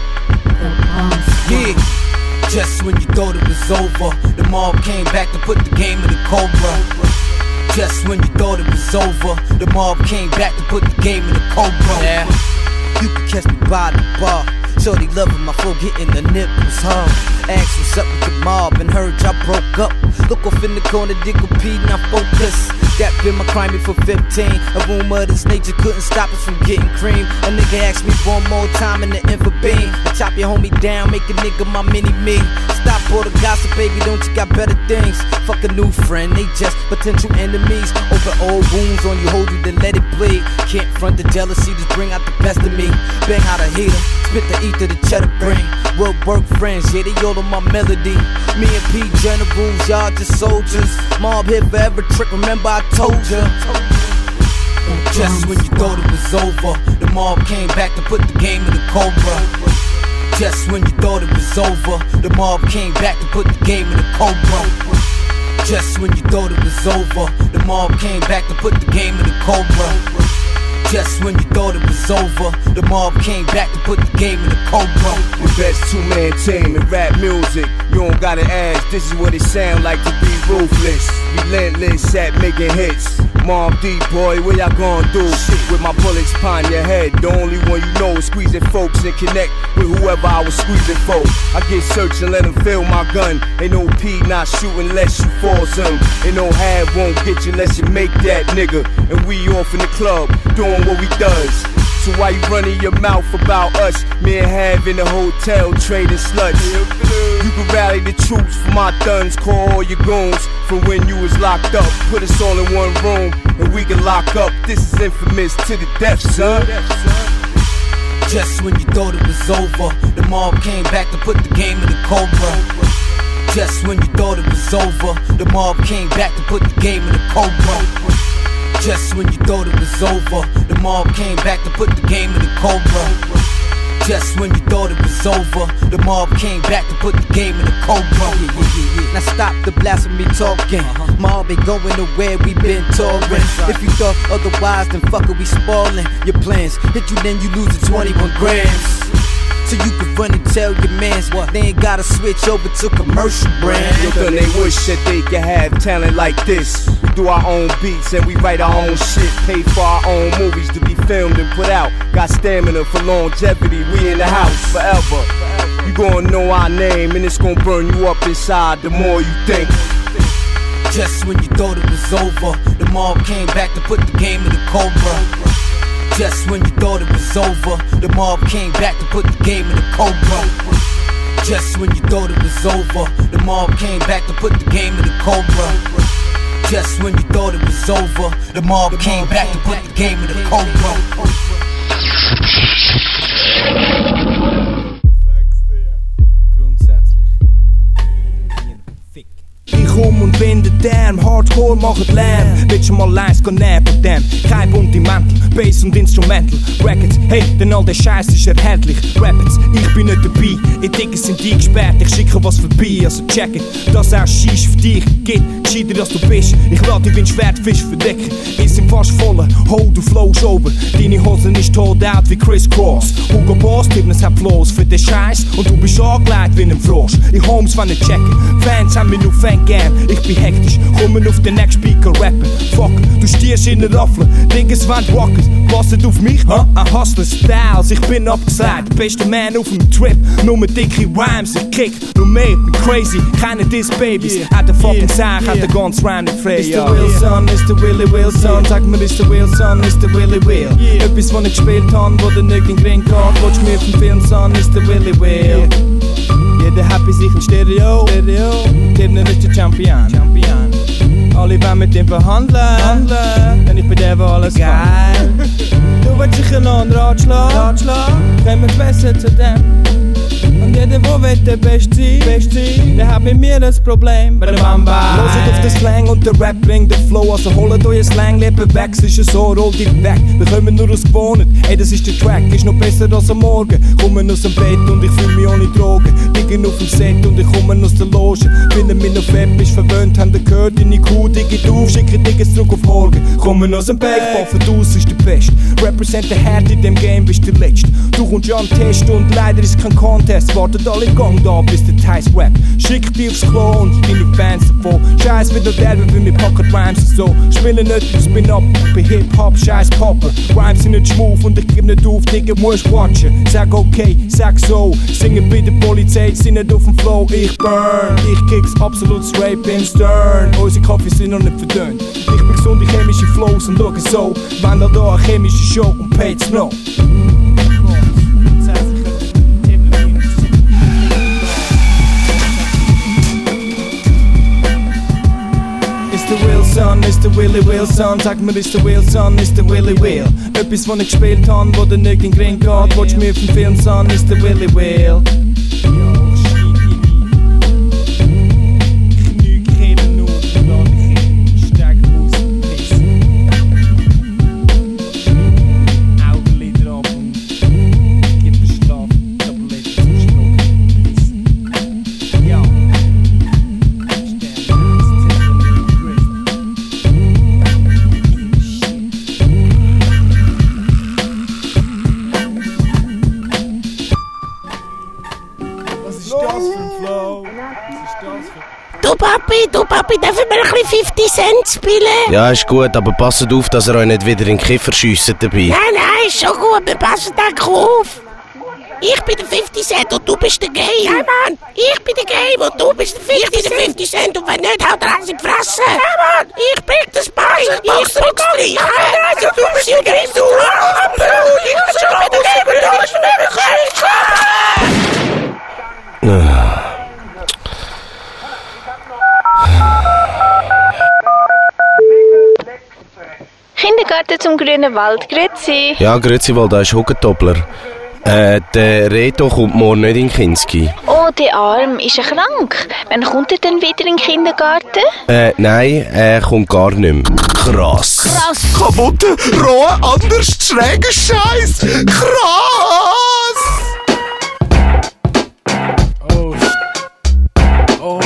Yeah, just when you thought it was over, the mob came back to put the game in the Cobra. Just when you thought it was over, the mob came back to put the game in the Cobra. Yeah. You can catch me by the bar. Shorty loving my flow, getting the nipples hard. Asked what's up with the mob and heard y'all broke up. Look off in the corner, they compete, now focus. That been my crime for fifteen. A room of this nature couldn't stop us from getting cream. A nigga asked me one more time in the info beam. I chop your homie down, make a nigga my mini-me. Stop all the gossip, baby, don't you got better things? Fuck a new friend, they just potential enemies. Open old wounds on you, hold you, then let it bleed. Can't front the jealousy, just bring out the best of me. Bang out a heater, spit the ether, the cheddar brain. We'll work friends, yeah, they all on my melody. Me and P generals, y'all just soldiers. Mob here forever, trick, remember I told ya. Just when you thought it was over, the mob came back to put the game in the cobra. Just when you thought it was over, the mob came back to put the game in the cobra. Just when you thought it was over, the mob came back to put the game in the cobra. Just when you thought it was over, the mob came back to put the game in the cobra. The best two-man team in rap music. You don't gotta ask, this is what it sound like to be ruthless. Relentless at making hits. Mom D, boy, what y'all gon' do? With my bullets upon your head. The only one you know is squeezing folks and connect with whoever I was squeezing for. I get searched and let them feel my gun. Ain't no P not shooting unless you force him. Ain't no have won't get you unless you make that nigga. And we off in the club doing what we does. So why you running your mouth about us? Me and Have in the hotel trading sluts. You can rally the troops for my thuns, call all your goons from when you was locked up. Put us all in one room and we can lock up. This is infamous to the death, son. Just when you thought it was over, the mob came back to put the game in the cobra. Just when you thought it was over, the mob came back to put the game in the cobra. Just when you thought it was over, the mob came back to put the game in the cobra. Just when you thought it was over, the mob came back to put the game in the cobra. Yeah, yeah, yeah, yeah. Now stop the blasphemy talking. Mob ain't going nowhere, we been touring. If you thought otherwise, then fuck it, we spoiling your plans. Hit you, then you lose the twenty-one grams. So you can run and tell your mans what they ain't gotta switch over to commercial brand. Yo, then they wish that they could have talent like this. We do our own beats and we write our own shit. Pay for our own movies to be filmed and put out. Got stamina for longevity, we in the house forever. You gon' know our name and it's gon' burn you up inside the more you think. Just when you thought it was over, the mob came back to put the game in the cobra. Just when you thought it was over, the mob came back to put the game in the cobra. Just when you thought it was over, the mob came back to put the game in the cobra. Just when you thought it was over, the mob came back to put the game in the cobra. Ich komm und bin der Term, Hardcore macht Lärm. Willst du mal live gehen näher von dem? Kein bunte Mäntel, Bass und Instrumental. Rackets, hey, denn all der Scheiß ist erhältlich. Rapids, ich bin nicht dabei. Ich denke, es sind die gesperrt, ich schicke was vorbei. Also check it, dass auch Scheiß für dich geht. Gescheiter, dass du bist. Ich lade dich wie ein Schwertfisch verdecken. Wir sind fast voll, hold du flows oben. Deine Hosen ist tot out wie Chris Cross. Hugo Boss, Tippnes hat Flows für den Scheiß. Und du bist angelegt wie ein Frosch. Ich Homes wollen nicht checken. Fans haben mich nur Fan gern. Ich bin hektisch, kommen auf den nächsten Speaker rappen. Fuck, du stehst in der Raffel. Niggas wollen rocken. Passet auf mich, huh? Ein Hustler Styles. Ich bin abgesagt. Bester Man auf dem Trip. Nur mit dicke Rhymes. Ich kick nur mehr, bin crazy. Keine Diss Babys. At the fucking Sag, at the ganz Rhyme nicht frei. Ist der Wilson, ist der Willy Wilson. Sag mir, ist der Wilson, ist der Willy Will. Etwas, was ich gespielt habe, wo der nicht in den Ring geht. Watch mir vom Film son, ist der Willy Will. Jeder hat bei sich ein Stereo. Stereo. Tippner ist der Champion. Champion. Alle wollen mit ihm verhandeln. Handeln. Denn ich bin der, der alles geil. Du willst sich einen anderen Ratschlag. Ratschlag. Kommen wir besser zu dem. Und jeder, der will der Beste sein, Best der hat bei mir das Problem. Badabamba. Loset auf den Slang und der Rap bringt den Flow. Also holt euer Slang-Lippen weg, es ist so, roll dich weg. Wir kommen nur aus gewohnt, ey, das ist der Track, ist noch besser als am Morgen. Kommen aus dem Bett und ich fühl mich ohne Drogen. Liegen auf dem Set und ich komme aus der Loge. Finden mich noch episch verwöhnt, haben ihr gehört, deine Kuh, digit auf, schicke Digges zurück auf Morgen. Kommen aus dem Berg, boffen aus, ist der Best. Represent der Herd in dem Game, bist der Letzte. Du kommst ja am Test und leider ist kein Contest. Wartet alle im Gang da, bis der Thais Rap. Schick dich aufs Klo und deine Fans vor. Scheiß wieder derbe, wie mir Pocket Rhymes so. Spielen nicht, ich spin up, bei Hip-Hop, scheiß Popper. Rhymes sind nicht schmuf und ich geb nicht auf, Digga, musst watchen. Sag okay, sag so, singen bei der Polizei, sind nicht auf dem Flow. Ich burn, ich kicks absolut straight in Stern. Unsere Kaffee sind noch nicht verdünnt. Ich bin gesund, die chemische Flows und schau so. Wenn da da eine chemische Show und Pates noch. Ist der Wilson, ist der Willy Wilson. Sag mir, ist der Wilson, ist der Willy Will. Etwas, was ich gespielt habe, wo der nicht in den Ring geht. Watch mir auf dem Film son, ist der Willy Will. Du Papi, du Papi, darf ich mir ein bisschen fifty Cent spielen? Ja, ist gut, aber passt auf, dass ihr euch nicht wieder in den Kiffer schiessen dabei. Nein, nein, ist schon gut, wir passen da auf. Ich bin der fifty Cent und du bist der Game. Nein, Mann, ich bin der Game und du bist der fifty, der fifty Cent und wenn nicht, haut er alles in die Fresse. Nein, Mann, ich bring das Bein, ich bring's dich. Also, du bist der Game, du Blut, ich bin schon wieder der Game, du bist der Game. Kindergarten zum Grünen Wald, grüezi. Ja, grüezi wohl, da ist Hugentoppler. Äh, der Reto kommt morgen nicht in Kinski. Oh, der Arm, ist er krank? Wann kommt er denn wieder in den Kindergarten? Äh, nein, er kommt gar nicht mehr. Krass. Krass. Kaputte, rohe, anders schräger Scheiß. Krass! Oh, oh, oh.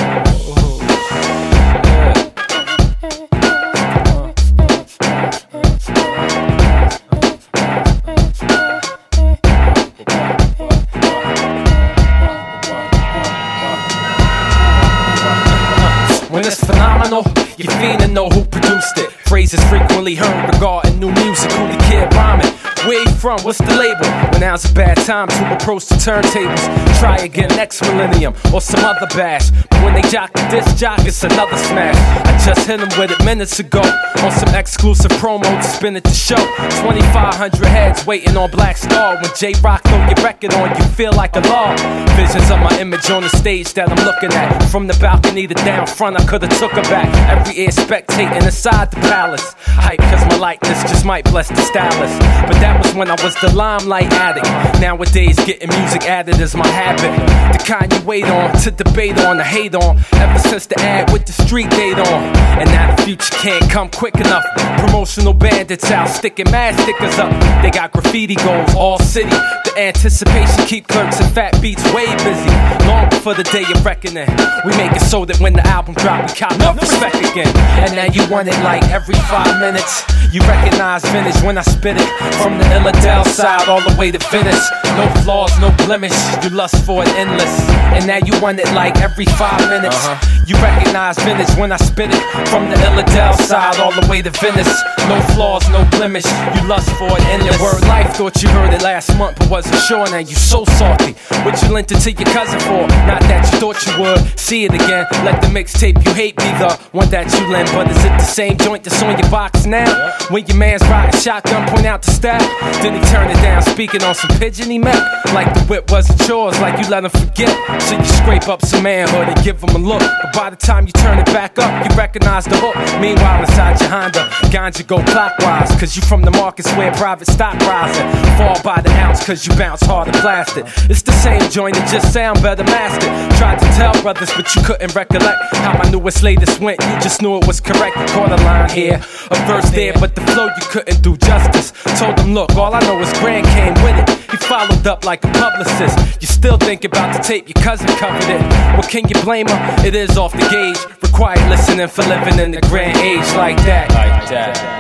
When it's phenomenal, you fiendin' know who produced it. Phrases frequently heard regarding new music, who the kid rhyming. Where you from? What's the label? Well, now's a bad time to approach the turntables. Try again next millennium or some other bash. But when they jock the disc jock, it's another smash. I just hit them with it minutes ago on some exclusive promo to spin at the show. twenty-five hundred heads waiting on Black Star. When J-Rock throw your record on, you feel like a law. Visions of my image on the stage that I'm looking at. From the balcony to down front, I could've took her back. Every ear spectating inside the palace. Hype cause my likeness just might bless the stylist. But that was when I was the limelight addict. Nowadays getting music added is my habit. The kind you wait on, to debate on, to hate on. Ever since the ad with the street date on. And now the future can't come quick enough. Promotional bandits out sticking mad stickers up. They got graffiti goals all city. The anticipation keep clerks and fat beats way busy. Long before the day of reckoning. We make it so that when the album drop, we cop up respect again. And now you want it like every five minutes. You recognize vintage when I spit it. From the Illadale side all the way to Venice. No flaws, no blemish. You lust for it endless. And now you want it like every five minutes. Uh-huh. You recognize vintage when I spit it. From the Illadale side all the way to Venice. No flaws, no blemish. You lust for it endless. Your word life, thought you heard it last month, but wasn't sure. Now you so salty. What you lent it to your cousin for? Not that you thought you would. See it again. Let the mixtape you hate be the one that you lend. But is it the same joint that's on your box now? When your man's riding shotgun, point out the stack. Then he turned it down, speaking on some pigeon he met. Like the whip wasn't yours, like you let him forget. So you scrape up some manhood and give him a look. But by the time you turn it back up, you recognize the hook. Meanwhile, inside your Honda, ganja go clockwise. Cause you from the markets where private stock rising. Fall by the ounce cause you bounce hard and plastic. It's the same joint, it just sound better mastered. Tried to tell brothers, but you couldn't recollect how my newest latest went. You just knew it was correct. You caught a line here, a verse there, but the flow you couldn't do justice. Told them, look, all I know is Grand came with it. He followed up like a publicist. You still think about the tape, your cousin covered it. Well, can you blame her? It is off the gauge. Required listening for living in the grand age like that. Like that.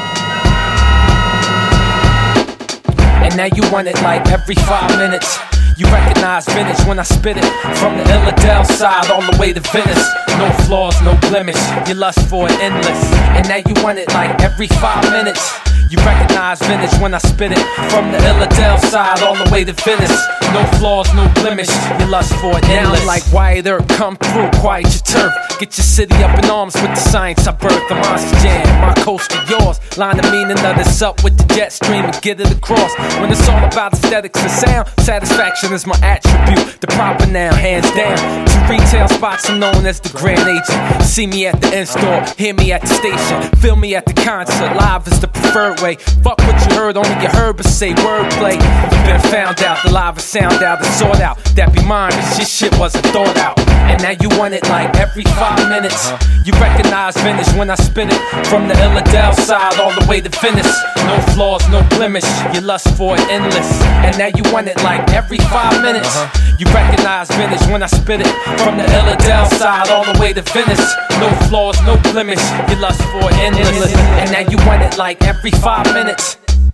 And now you want it like every five minutes. You recognize vintage when I spit it. From the Illadale side all the way to Venice. No flaws, no blemish. You lust for it endless. And now you want it like every five minutes. You recognize vintage when I spit it. From the Illadale side all the way to Venice. No flaws, no blemish. You lust for it endless. Down like Wyatt Earp, come through, quiet your turf. Get your city up in arms with the science I birthed. The monster jam, my coast to yours. Line the meaning of this up with the jet stream and get it across. When it's all about aesthetics and sound, satisfaction is my attribute. The proper noun, hands down. To retail spots I'm known as the grand agent. See me at the in-store, hear me at the station. Feel me at the concert, live is the preferred way. Fuck what you heard, only you heard but say wordplay. You been found out, the live is sound out, the sort out. That be mine, cause this shit wasn't thought out. And now you want it like every five minutes. You recognize vintage when I spit it. From the Illadale side all the way to Venice. No flaws, no blemish. You lust for it endless. And now you want it like every five minutes. You recognize vintage when I spit it. From the Illadale side all the way to Venice. No flaws, no blemish. You lust for it endless. And now you want it like every five minutes.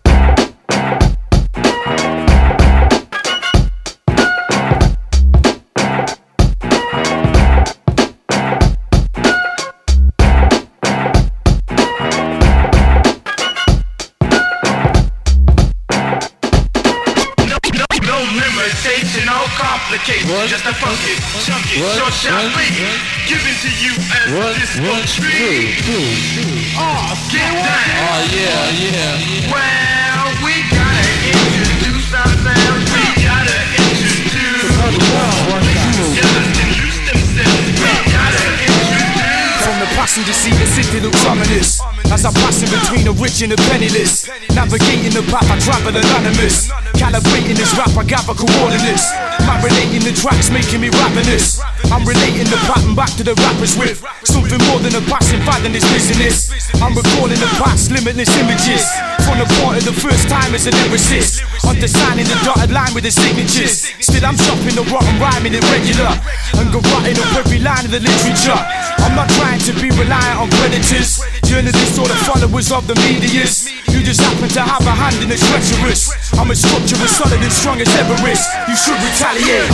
What? Just a funky, chunky, short shot beat given to you as what? Disco treat. Oh, get down. Oh yeah, yeah, yeah. Well, we gotta introduce ourselves. We gotta introduce. Introduce themselves. We gotta introduce. From the passenger seat, the city looks ominous. As I'm passing between the rich and the penniless. Navigating the path, I travel anonymous. Calibrating this rap, I gather coordinates. Marinating the tracks, making me ravenous. I'm relating the pattern back to the rappers with something more than a passing fad in this business. I'm recalling the past, limitless images. From the point of the first time as an lyricist. Understanding the dotted line with the signatures. Still I'm chopping the rotten, rhyming irregular. And garrotting up every line of the literature. I'm not trying to be reliant on predators. Journalists or the followers of the medias. You just happen to have a hand in the treacherous. I'm as structured, as solid and strong as Everest. You should retaliate.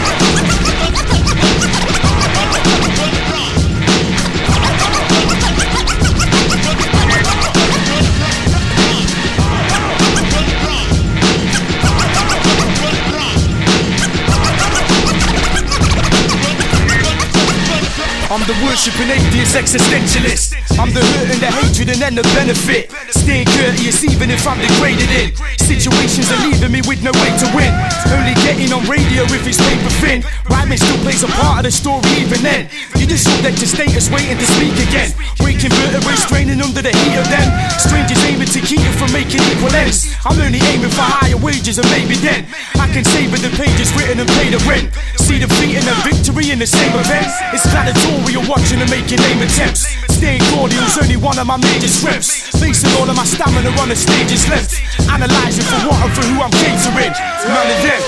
I'm the worshipping atheist existentialist. I'm the hurt and the hatred and then the benefit. Staying courteous even if I'm degraded in situations are leaving me with no way to win. Only getting on radio if it's paper thin. Rhyming still plays a part of the story even then. You just subject to status waiting to speak again. Breaking vertebrae straining under the heat of them. Strangers aiming to keep you from making equal ends. I'm only aiming for higher wages and maybe then I can savor the pages written and pay the rent. See defeat and the victory in the same event. It's gladiatorial watching and making name attempts. Staying cordial's only one of my major strengths. Basing all of my stamina on the stage's length. Analysing for what and for who I'm catering. None of them.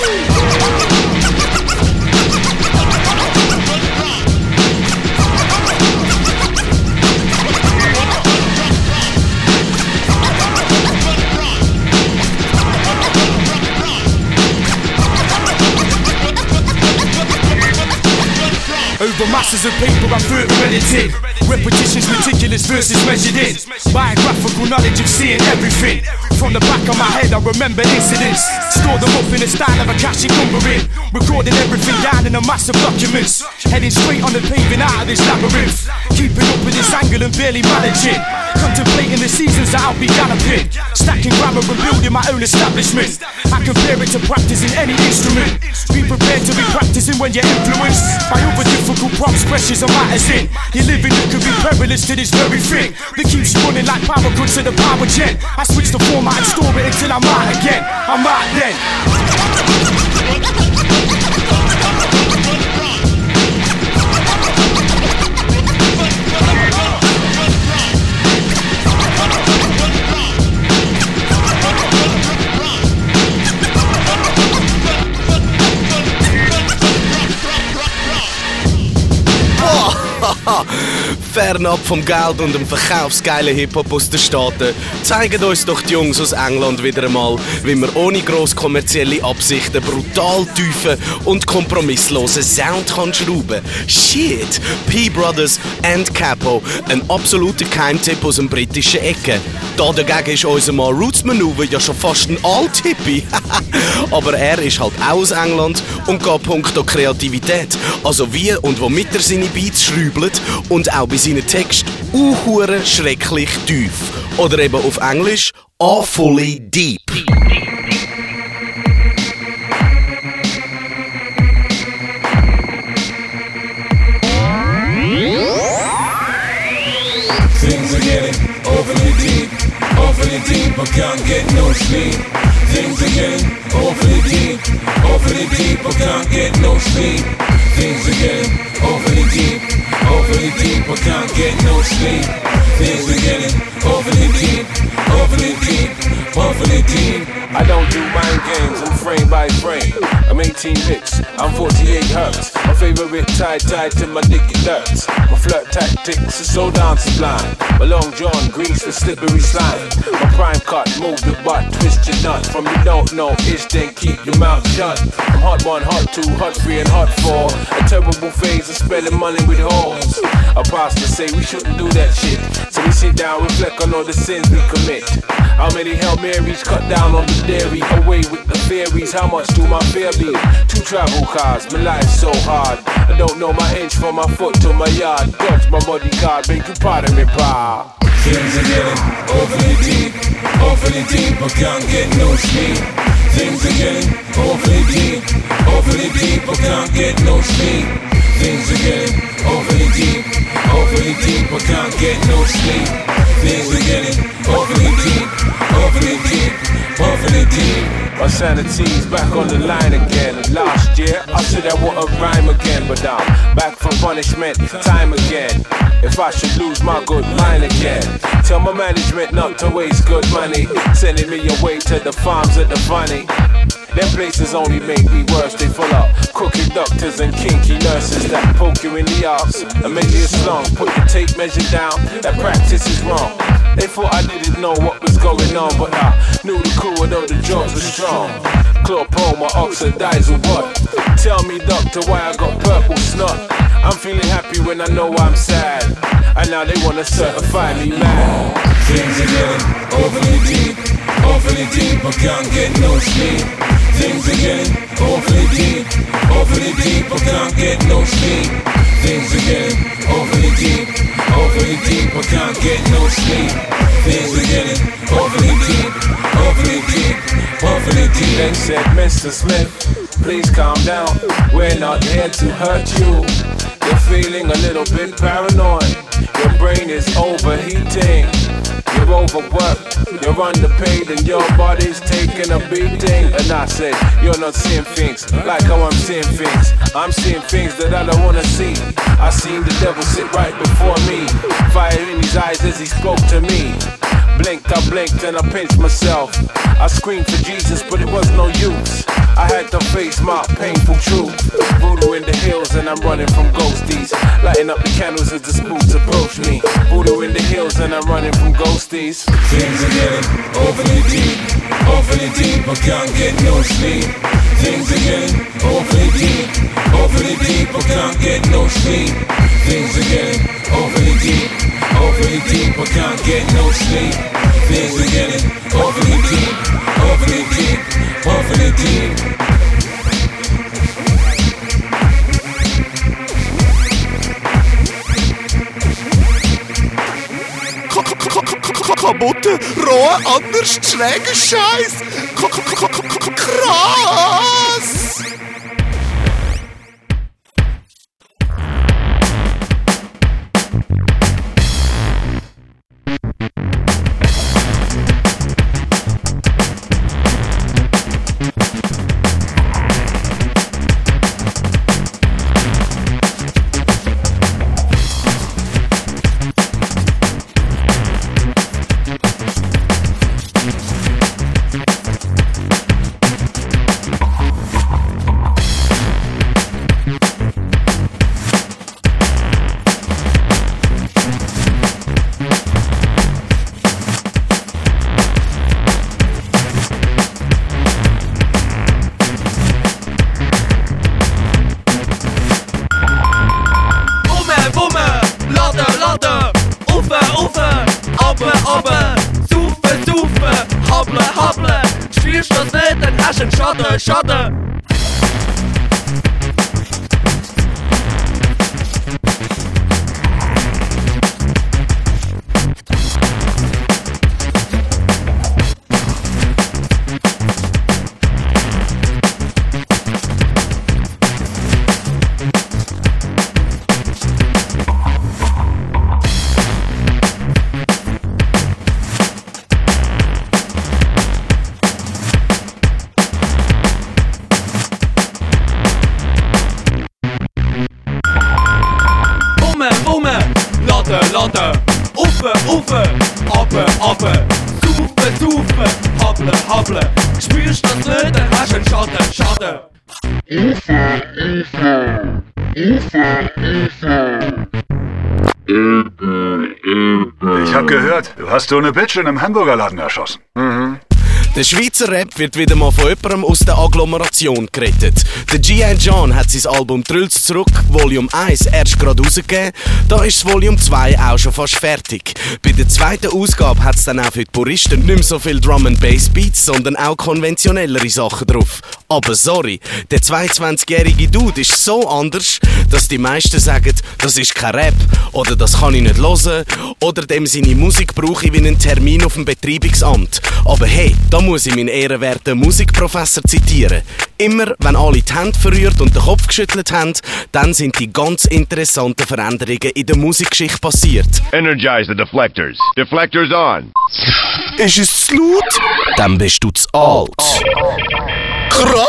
Over masses of paper I'm further edited. Repetitions meticulous verses measured in. Biographical knowledge of seeing everything. From the back of my head I remember incidents. Store them up in the style of a Akashic numbering. Recording everything down in a mass of documents. Heading straight on the paving out of this labyrinth. Keeping up with this angle and barely managing. Contemplating the seasons that I'll be galloping. Stacking grammar and building my own establishment. I compare it to practicing any instrument. Be prepared to be practicing when you're influenced by other difficult props, pressures and matters in. You're living that could be perilous to this very thing that keeps running like power cuts to the power gen. I switch the format and store it until I'm out again. I'm out then. Fernab vom Geld und dem verkaufsgeilen Hip-Hop aus den Staaten zeigen uns doch die Jungs aus England wieder einmal, wie man ohne gross kommerzielle Absichten brutal tiefen und kompromisslosen Sound kann schrauben. Shit! P-Brothers and Capo, ein absoluter Geheimtipp aus dem britischen Ecke. Da dagegen ist unser Mann Roots Maneuver ja schon fast ein Alt-Hippie. Aber er ist halt auch aus England und geht punkto Kreativität, also wie und womit er seine Beats schraubt und auch bei seinen Texten uhure schrecklich tief. Oder eben auf Englisch awfully deep. Things are getting overly deep, overly deep, I can't get no sleep. Things are getting overly deep, overly deep, I can't get no sleep. Things are getting overly deep, overly deep, I can't get no sleep. Things are getting overly deep, overly deep, overly deep. I don't do mind games, I'm frame by frame. I'm eighteen bits, I'm forty-eight hertz. My favorite tie tied to my dick it hurts. My flirt tactics are so down sublime. My long john grease the slippery slime. My prime cut, move the butt, twist your nut. From you don't know, ish then keep your mouth shut. I'm hot one, hot two, hot three and hot four. A terrible phase of spending money with hoes. A pastor say we shouldn't do that shit. So we sit down, reflect on all the sins we commit. How many Hail Marys cut down on the dairy? Away with the fairies, how much do my fare be? Two travel cars, my life's so hard. I don't know my inch from my foot to my yard. God's my bodyguard, make you part of me, pa. Things are getting overly deep, overly deep, I can't get no sleep. Things are getting overly deep, overly deep, I can't get no sleep. Things are getting overly deep, overly deep, I can't get no sleep. Things are getting overly deep, overly deep, overly deep. My sanity's back on the line again. Last year I said I want a rhyme again, but I'm back for punishment, time again. If I should lose my good mind again, tell my management not to waste good money, sending me away to the farms of the funny. Them places only make me worse. They full up crooked doctors and kinky nurses that poke you in the arse and measure your slung. Put the tape measure down, that practice is wrong. They thought I didn't know what was going on, but I knew the crew although the drugs were strong. Chloroform or oxidize or what? Tell me doctor why I got purple snot. I'm feeling happy when I know I'm sad, and now they wanna certify me mad. Things are getting overly deep, overly deep, I can't get no sleep. Things are getting overly deep, overly deep, I can't get no sleep. Things are getting overly deep, overly deep, I can't get no sleep. Things are getting overly deep, overly deep, overly deep. They said, Mister Smith, please calm down. We're not here to hurt you. You're feeling a little bit paranoid. Your brain is overheating. You're overworked, you're underpaid, and your body's taking a beating. And I said, you're not seeing things like how I'm seeing things. I'm seeing things that I don't wanna see. I seen the devil sit right before me, fire in his eyes as he spoke to me. Blinked, I blinked and I pinched myself. I screamed for Jesus, but it was no use. I had to face my painful truth. Voodoo in the hills and I'm running from ghosties. Lighting up the candles as the spooks approach me. Voodoo in the hills and I'm running from ghosties. Things are getting overly deep, overly deep, I can't get no sleep. Things are getting overly deep, overly deep, I can't get no sleep. Things are getting overly deep, overly deep, I can't get no sleep. Things are getting overly deep, overly deep, overly deep. Kaputte, rohe, anders schräge Scheiß. Krass! laden. Ufe, ufe, oben, oben. Saufen, saufen, hablen, hablen. Spürst du das nicht, dann hast du einen Schaden, Schaden. Laden, ufe, ufe, abe, abe. Saufen, saufen, hablen, hablen. Spürst du das nicht, dann hast du einen Schaden, Schaden. Ufe, ufe, ufe, ufe. Ich hab gehört, du hast so eine Bitch in einem Hamburgerladen erschossen. Mhm. Der Schweizer Rap wird wieder mal von jemandem aus der Agglomeration gerettet. Der G I. John hat sein Album «Drülls zurück» Volume eins erst gerade rausgegeben. Da ist das Volume zwei auch schon fast fertig. Bei der zweiten Ausgabe hat es dann auch für die Puristen nicht mehr so viel Drum and Bass Beats, sondern auch konventionellere Sachen drauf. Aber sorry, der zweiundzwanzigjährige Dude ist so anders, dass die meisten sagen, das ist kein Rap, oder das kann ich nicht hören, oder dem seine Musik brauche ich wie einen Termin auf dem Betreibungsamt. Aber hey, da muss ich meinen ehrenwerten Musikprofessor zitieren. Immer, wenn alle die Hände verrührt und den Kopf geschüttelt haben, dann sind die ganz interessanten Veränderungen in der Musikgeschichte passiert. Energize the deflectors. Deflectors on. Ist es zu laut? Dann bist du zu alt. Krass!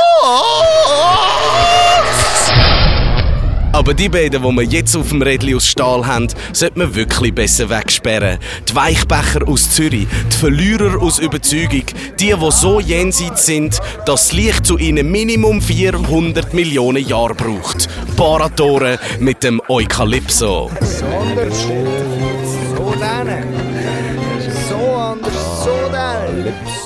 Aber die beiden, die wir jetzt auf dem Rädli aus Stahl haben, sollte man wirklich besser wegsperren. Die Weichbecher aus Zürich, die Verlierer aus Überzeugung, die, die so jenseits sind, dass das Licht zu ihnen Minimum vierhundert Millionen Jahre braucht. Paratoren mit dem Eukalypso. So anders, so dann. So anders, so dann.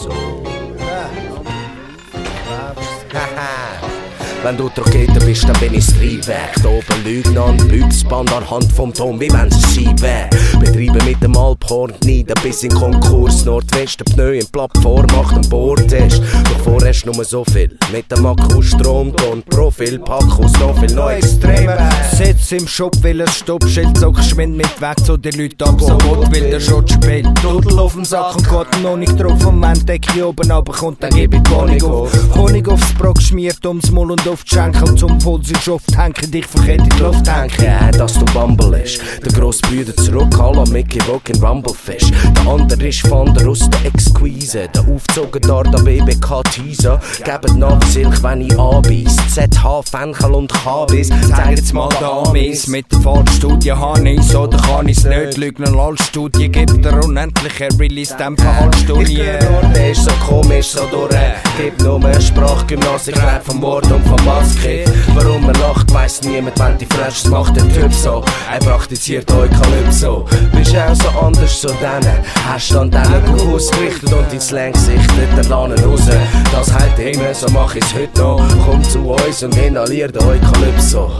Wenn du Trocketer bist, dann bin ich das Triebwerk. Da oben Leutnant, Büchsband anhand vom Ton, wie wenn es ein Scheib wär. Betreiben mit dem Alphorn, Gneiden bis in Konkurs. Nordwesten Pneu in Plattform, macht einen Bohrtest. Doch vorerst nur so viel. Mit dem Akku Stromton, Profil, Packus, noch viel noch extreme. Sitz im Shop, will ein Stoppschild, so geschwind mit weg zu den Leuten ab. So gut will der Schott spielt. Dudel auf dem Sack und geht noch nicht drauf. Und wenn der Decke oben runterkommt, dann gebe ich die Honig auf. Honig aufs Brot geschmiert, ums Maul und auf die Schenkel. Zum Puls ist oft hängen, dich verkehrt in die Luft hängen. Ja, dass du Bumble ist. Der grosse Brüder zurück, Halla, Mickey Rock in Rumblefish. Der andere ist Fander aus der Exquise. Der aufgezogen Dart der B B K Teaser. Gebt nach Silk, wenn ich anbeiss. Z H, Fenchel und Kabis. Zeigt's mal den Amis. Mit der Fahrtstudie han ich's oder kann ich's nicht. Lügnen als Studie gibt der unendliche Release-Tempo Halbstudie. Ich höre nur, der ist so komisch, so durch. Gib nur mehr Sprachgymnastik, rap vom Wort und vom Basket. Warum er lacht, weiss niemand, wenn die Flash macht der Typ so. Er praktiziert Eukalypso. Bist auch so anders, so denen. Hast dann deinen gut ausgerichtet und ins Slang gesichtet, dann laden raus. Das halt immer, so mach ich's heute noch. Komm zu uns und inhalier den Eukalypso.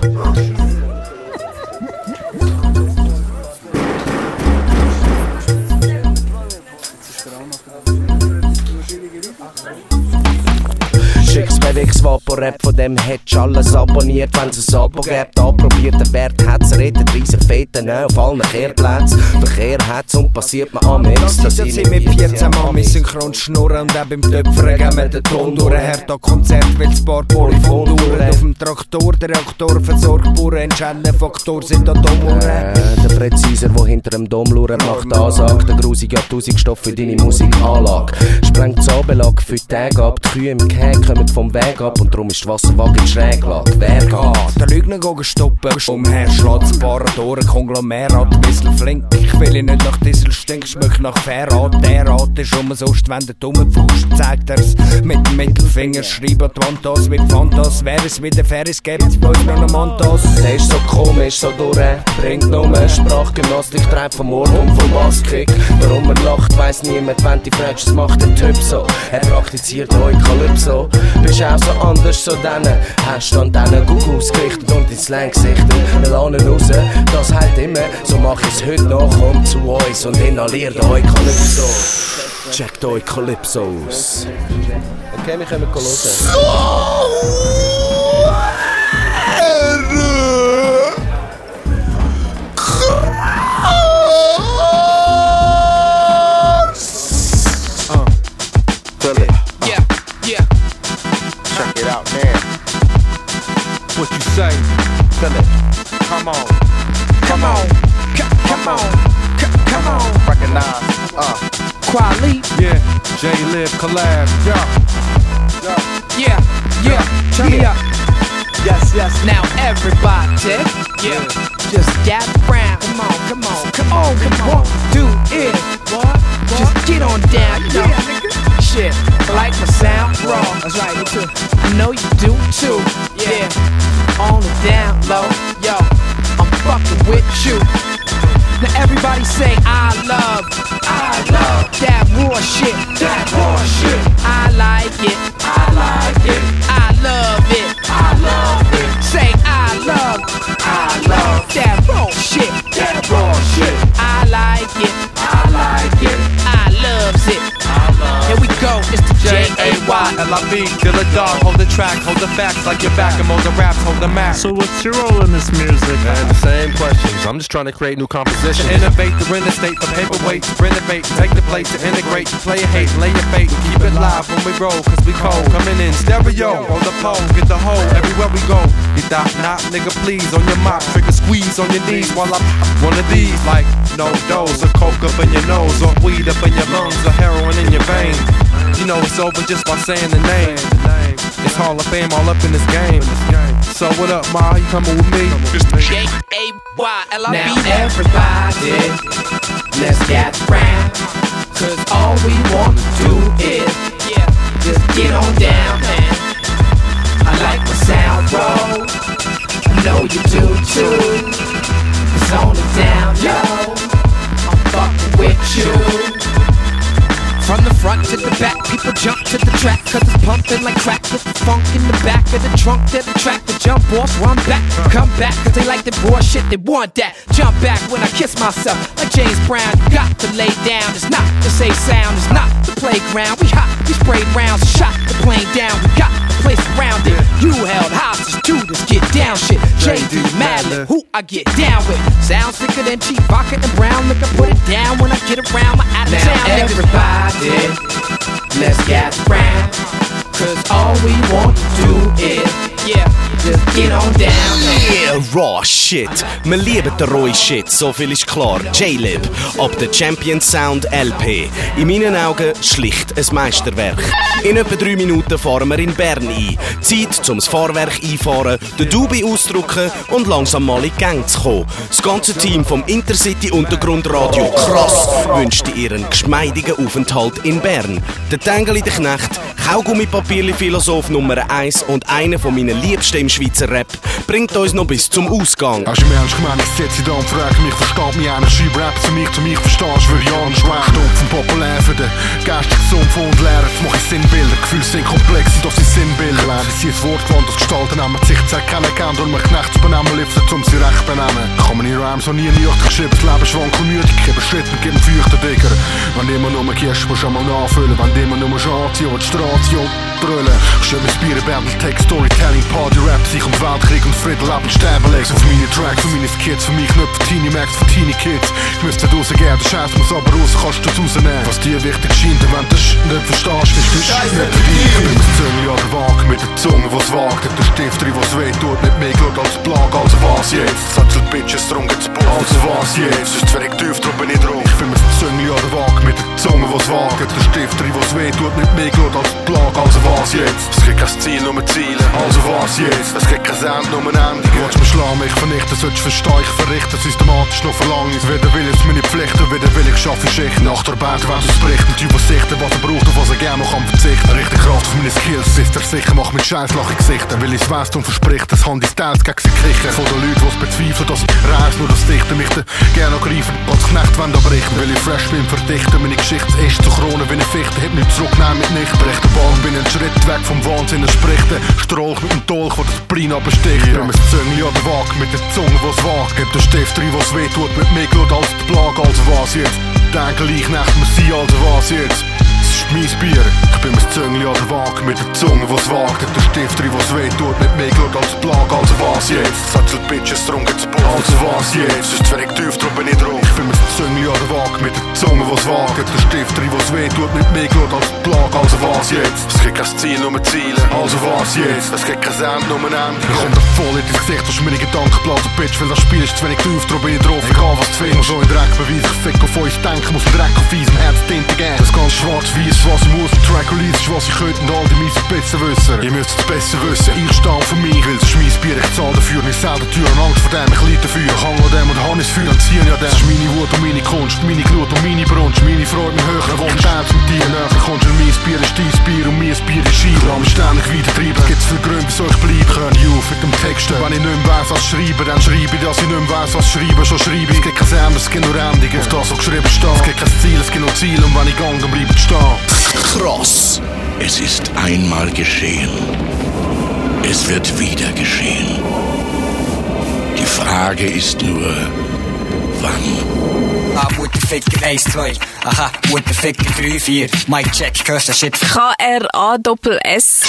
Schick's mir Wix Vapor-Rap, von dem hätt's alles abonniert. Wenn's ein Abo gibt, approbiert, der Wert hat's. Redet riesig Feten auf allen Kehrplätzen. Verkehr hat's und passiert mir am Mix. Das ist jetzt mit vierzehn Mami synchron schnurren. Und auch beim Töpfern geben wir den Ton durch. Hertha Konzert, weil's paar Polyphon dauern. Auf dem Traktor, der Reaktor versorgt Bauern. Entscheidende Faktor sind da Domuhren. Äh, der Präziser, der hinter dem Dom lauert, macht Ansage. Der grusige hat tausend Stoff für deine Musikanlage. Sprengt das Anbelag für die Tage ab. Die Kühe im Käse kommen vom Weg ab und darum ist die Wasserwaage in Schräglage. Wer geht? Der Lügner gehen stoppen, umher schlägt das Paratoren, Konglomerat, ein bisschen flink. Ich will ich nicht nach Diesel stinken, schmeckt nach Verrat. Der Rat ist umsonst, wenn der dumme Fuß zeigt er's mit dem Mittelfinger, schreibt die Wand aus wie Phantas. Wer es wieder Ferris gibt, wo ich noch einen Montas. Der ist so komisch, so durch, bringt nur Sprachgymnastik, treibt vom Mord und vom Basskick. Warum er lacht, weiss niemand, wenn die fragst, was macht der Typ so? Er praktiziert Eukalypso. Bist auch so anders, so denen hast du an denen gut ausgerichtet und ins Slang gesichtet. Wir lassen raus, das halt immer, so mach ich's heute noch. Kommt zu uns und inhaliert Eukalypso. Checkt Eukalypso aus. Okay, wir können hören. What you say? Feel it. Come on. Come on. C- come on. C- come on. Recognize. Uh. Quali. Yeah. J-Lib collab. Yeah. Yeah. Yeah. Turn me up. Yes, yes. Now everybody. Yeah. Just gather round. Come on. Come on. Come on. Come on. Do it. What? Just get on down. You know. Yeah, shit. I like my sound raw. That's right. Me too. I know you do too. Yeah. On the down low, yo, I'm fucking with you. Now everybody say I love, I love that raw shit, that raw shit. I like it, I like it. I love it, I love it. Say I love, I love that raw shit, that raw shit. I like it, I like it. I loves it. Here we go, it's the J A Y L I B, kill a dog, hold the track, hold the facts like your back, and hold the raps, hold the map. So what's your role in this music? And the same questions, I'm just trying to create new compositions. To innovate, to renovate, from paperweight to renovate, take the plate to integrate, to play your hate, lay your fate, keep it live when we roll, cause we cold. Coming in stereo, on the pole, get the hole, everywhere we go. Get that knot, nigga please, on your mop, trigger squeeze on your knees while I one of these, like no dose, or coke up in your nose, or weed up in your lungs, or heroin in your veins. You know it's over just by saying the name. It's Hall of Fame all up in this game. So what up, Ma? You coming with me? J A Y L I B. Now everybody, let's get round. Cause all we wanna do is, yeah, just get on down, man. I like my sound roll. I know you do too. It's on the down low. I'm fucking with you. From the front to the back, people jump to the track, cause it's pumping like crack with the funk in the back of the trunk. They're the track to jump off, run back, come back, cause they like the raw shit, they want that. Jump back when I kiss myself, like James Brown. You got to lay down, it's not the safe sound, it's not the playground. We hot, we sprayed rounds, shot the plane down, we got the place around it. You held hostage to this get down shit. J D Madlib, who I get down with. Sounds sicker than cheap vodka and brown liquor. Put it down when I get around my out of town. Now everybody, let's get round. Cause all we want to do is, yeah, just get on down. Yeah, raw shit. Wir lieben den raw shit, so viel ist klar. J-Lib, ab der Champion Sound L P. In meinen Augen schlicht ein Meisterwerk. In etwa drei Minuten fahren wir in Bern ein. Zeit, um das Fahrwerk einfahren, den Dubi ausdrücken und langsam mal in die Gang zu kommen. Das ganze Team vom Intercity Untergrundradio Krass wünscht dir einen geschmeidigen Aufenthalt in Bern. Der Tengeli der Knecht, Kaugummipapierli-Philosoph Nummer eins und einer von meinen Liebsten im Schweizer Rap, bringt uns noch bis zum Ausgang. Als je Mensch gemeint, ich setze da und frage mich, versteht mich einer, schreib Rap zu mich, zu mich verstehst, würde ich anders schwächen. Stumpf und populär für den geistig Sumpf und leer, jetzt mach ich Sinnbilder, Gefühle sind komplex und das sind Sinnbilder. Lerne sie ein Wort gewand, das Gestalten haben wir sich Zeit kennengelernt und mir Knechts benehmen, liften, um sie recht benennen. Kann man in Rhymes auch nie nüchtern geschrieben, das Leben schwankelmütig, ich gebe Schritt und gebe feuchten Digger. Wenn immer nur gehst, musst du einmal nachfüllen, wenn immer nur anziehen und die Straße brüllen. Schön mit Bier, Battle, Text, Storytelling, Party, Rap, sich um Weltkrieg und Frieden, Leben, Sterben, lesen für meine Tracks, für meine Kids, für mich nicht für Teenie Max, für Teenie Kids. Ich müsste rausgehen, der Scheiß muss aber raus, kannst du rausnehmen. Was dir wichtig scheint, wenn du das nicht verstehst, ist das nicht für dich. Ich bin das Züngli an der Waage, mit der Zunge, was wagt, der Stifteri, was weh tut, nicht mehr geschaut als Plag, also was jetzt? Sattel Bitches, drum geht's Ball, also was jetzt? Sonst wäre ich tief, drum bin ich drauf. Ich bin das Züngli an der Waage, mit der Zunge, was wagt, der Stifteri, was weh tut, nicht mehr geschaut als Plag, also was jetzt? Es gibt kein Ziel, nur Ziele, also was jetzt? Es gibt kein Ende, nur ein Ende. Willst du mich schlagen, mich vernichten, solltest du verstehen, ich verrichte systematisch noch verlangen. Weder will es meine flechten, wieder will ich schaffe Schicht. Nach der Arbeit wird es berichten, die Übersichten, was er braucht und was er gerne noch kann verzichten. Richtig Kraft auf meine Skills, ist er sicher, mach mit scheiß lache Gesichter. Will ich's weiss und verspricht, das Hand ist Teils gegen sie kichen. Von den Leuten, die's bezweifeln, dass ich reis, nur das Dichten mich dann gerne noch greifen, als Knecht wenn da berichten. Will ich fresh bin, verdichten, meine Geschichte ist zu Krone, wenn ich Fichte, heb nicht zurück, nein mit nicht. Brech den Bahn, bin einen Schritt weg vom Wahnsinn, er spricht den Strolch mit dem Dolch, wo das Blin absticht. Ja. Bin mein Züngli an der Waage, mit der Zunge, wo's wagt. Heb den Stift rein, wo's weh tut, mit mir gut als die Plage, also was jetzt? Denke ich nicht, wir sind, also was jetzt? Es ist mein Bier, ich bin mein Züngli an der Waage, mit der Zunge, wo's wagt. Heb den Stift rein, wo's weh tut, mit mir gut als die Plage, also was jetzt? Sattel Bitches, drum geht's Buch, also was jetzt? Ist wenig tief, drum bin ich drauf. Ich bin mein Züngli an der Waage, mit der Zunge, wo's wagt. Heb den Stift rein, wo's weh tut, mit mir gut als die Plage, also was jetzt? Es gibt kein Ziel, nur Ziele, also was jetzt? Es gibt kein Ende, nur ein Ende. Ich komm da voll in dein Gesicht, du hast meine Gedanken blasen, Bitch, weil das Spiel ist zu wenig tief, drum bin ich drauf. Egal was du findest, muss so in Dreck beweisen, ich fick auf uns denken, muss Dreck auf Eis, im Herz Tinte geben. Das ganz schwarz-weiß, was ich muss, Track Release ist, was ich könnte und all die miesen Besserwisser. Ihr müsst es besser wissen, ich stehe für mich, weil es ist mein Bier, ich zahl dafür, nicht selber Tür und Angst vor dem, ich leid dafür. Ich hang an dem und Hannes Feuer und ziehen ja dem. Das ist meine Wut und meine Kunst, meine Glut und meine Brunst, meine Freude, mein höherer Wunsch. Teils mit dir näher kommst und mein Bier ist dein Bier und mein Bier ist Ski. Lass mich ständig weiter treiben, gibt's viele Gründe, wieso ich bleibe. Hör ich auf mit dem Texten, wenn ich nicht mehr weiss, was schreiben, dann schreibe ich, dass ich nicht mehr weiss, was schreiben, schon schreibe ich. Es gibt kein Ende, es gibt nur Endungen, auf das, was geschrieben steht. Es gibt kein Ziel, es gibt nur Ziel und wenn ich gang, dann bleib ich stehen. Krass. Es ist einmal geschehen. Es wird wieder geschehen. Die Frage ist nur, wann? Ah, Mutterficker eins, zwei. Aha, Mutterficker drei, vier. Mic check, hörst du Shit? K R A S S.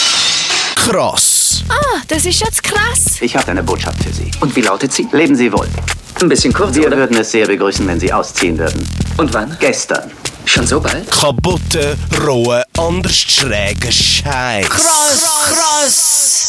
Krass. Ah, das ist jetzt krass. Ich habe eine Botschaft für Sie. Und wie lautet sie? Leben Sie wohl. Ein bisschen kurz, Wir oder? würden es sehr begrüßen, wenn Sie ausziehen würden. Und wann? Gestern. Schon so bald? Kaputte, rohe, anders schräge Scheiß. Krass, krass.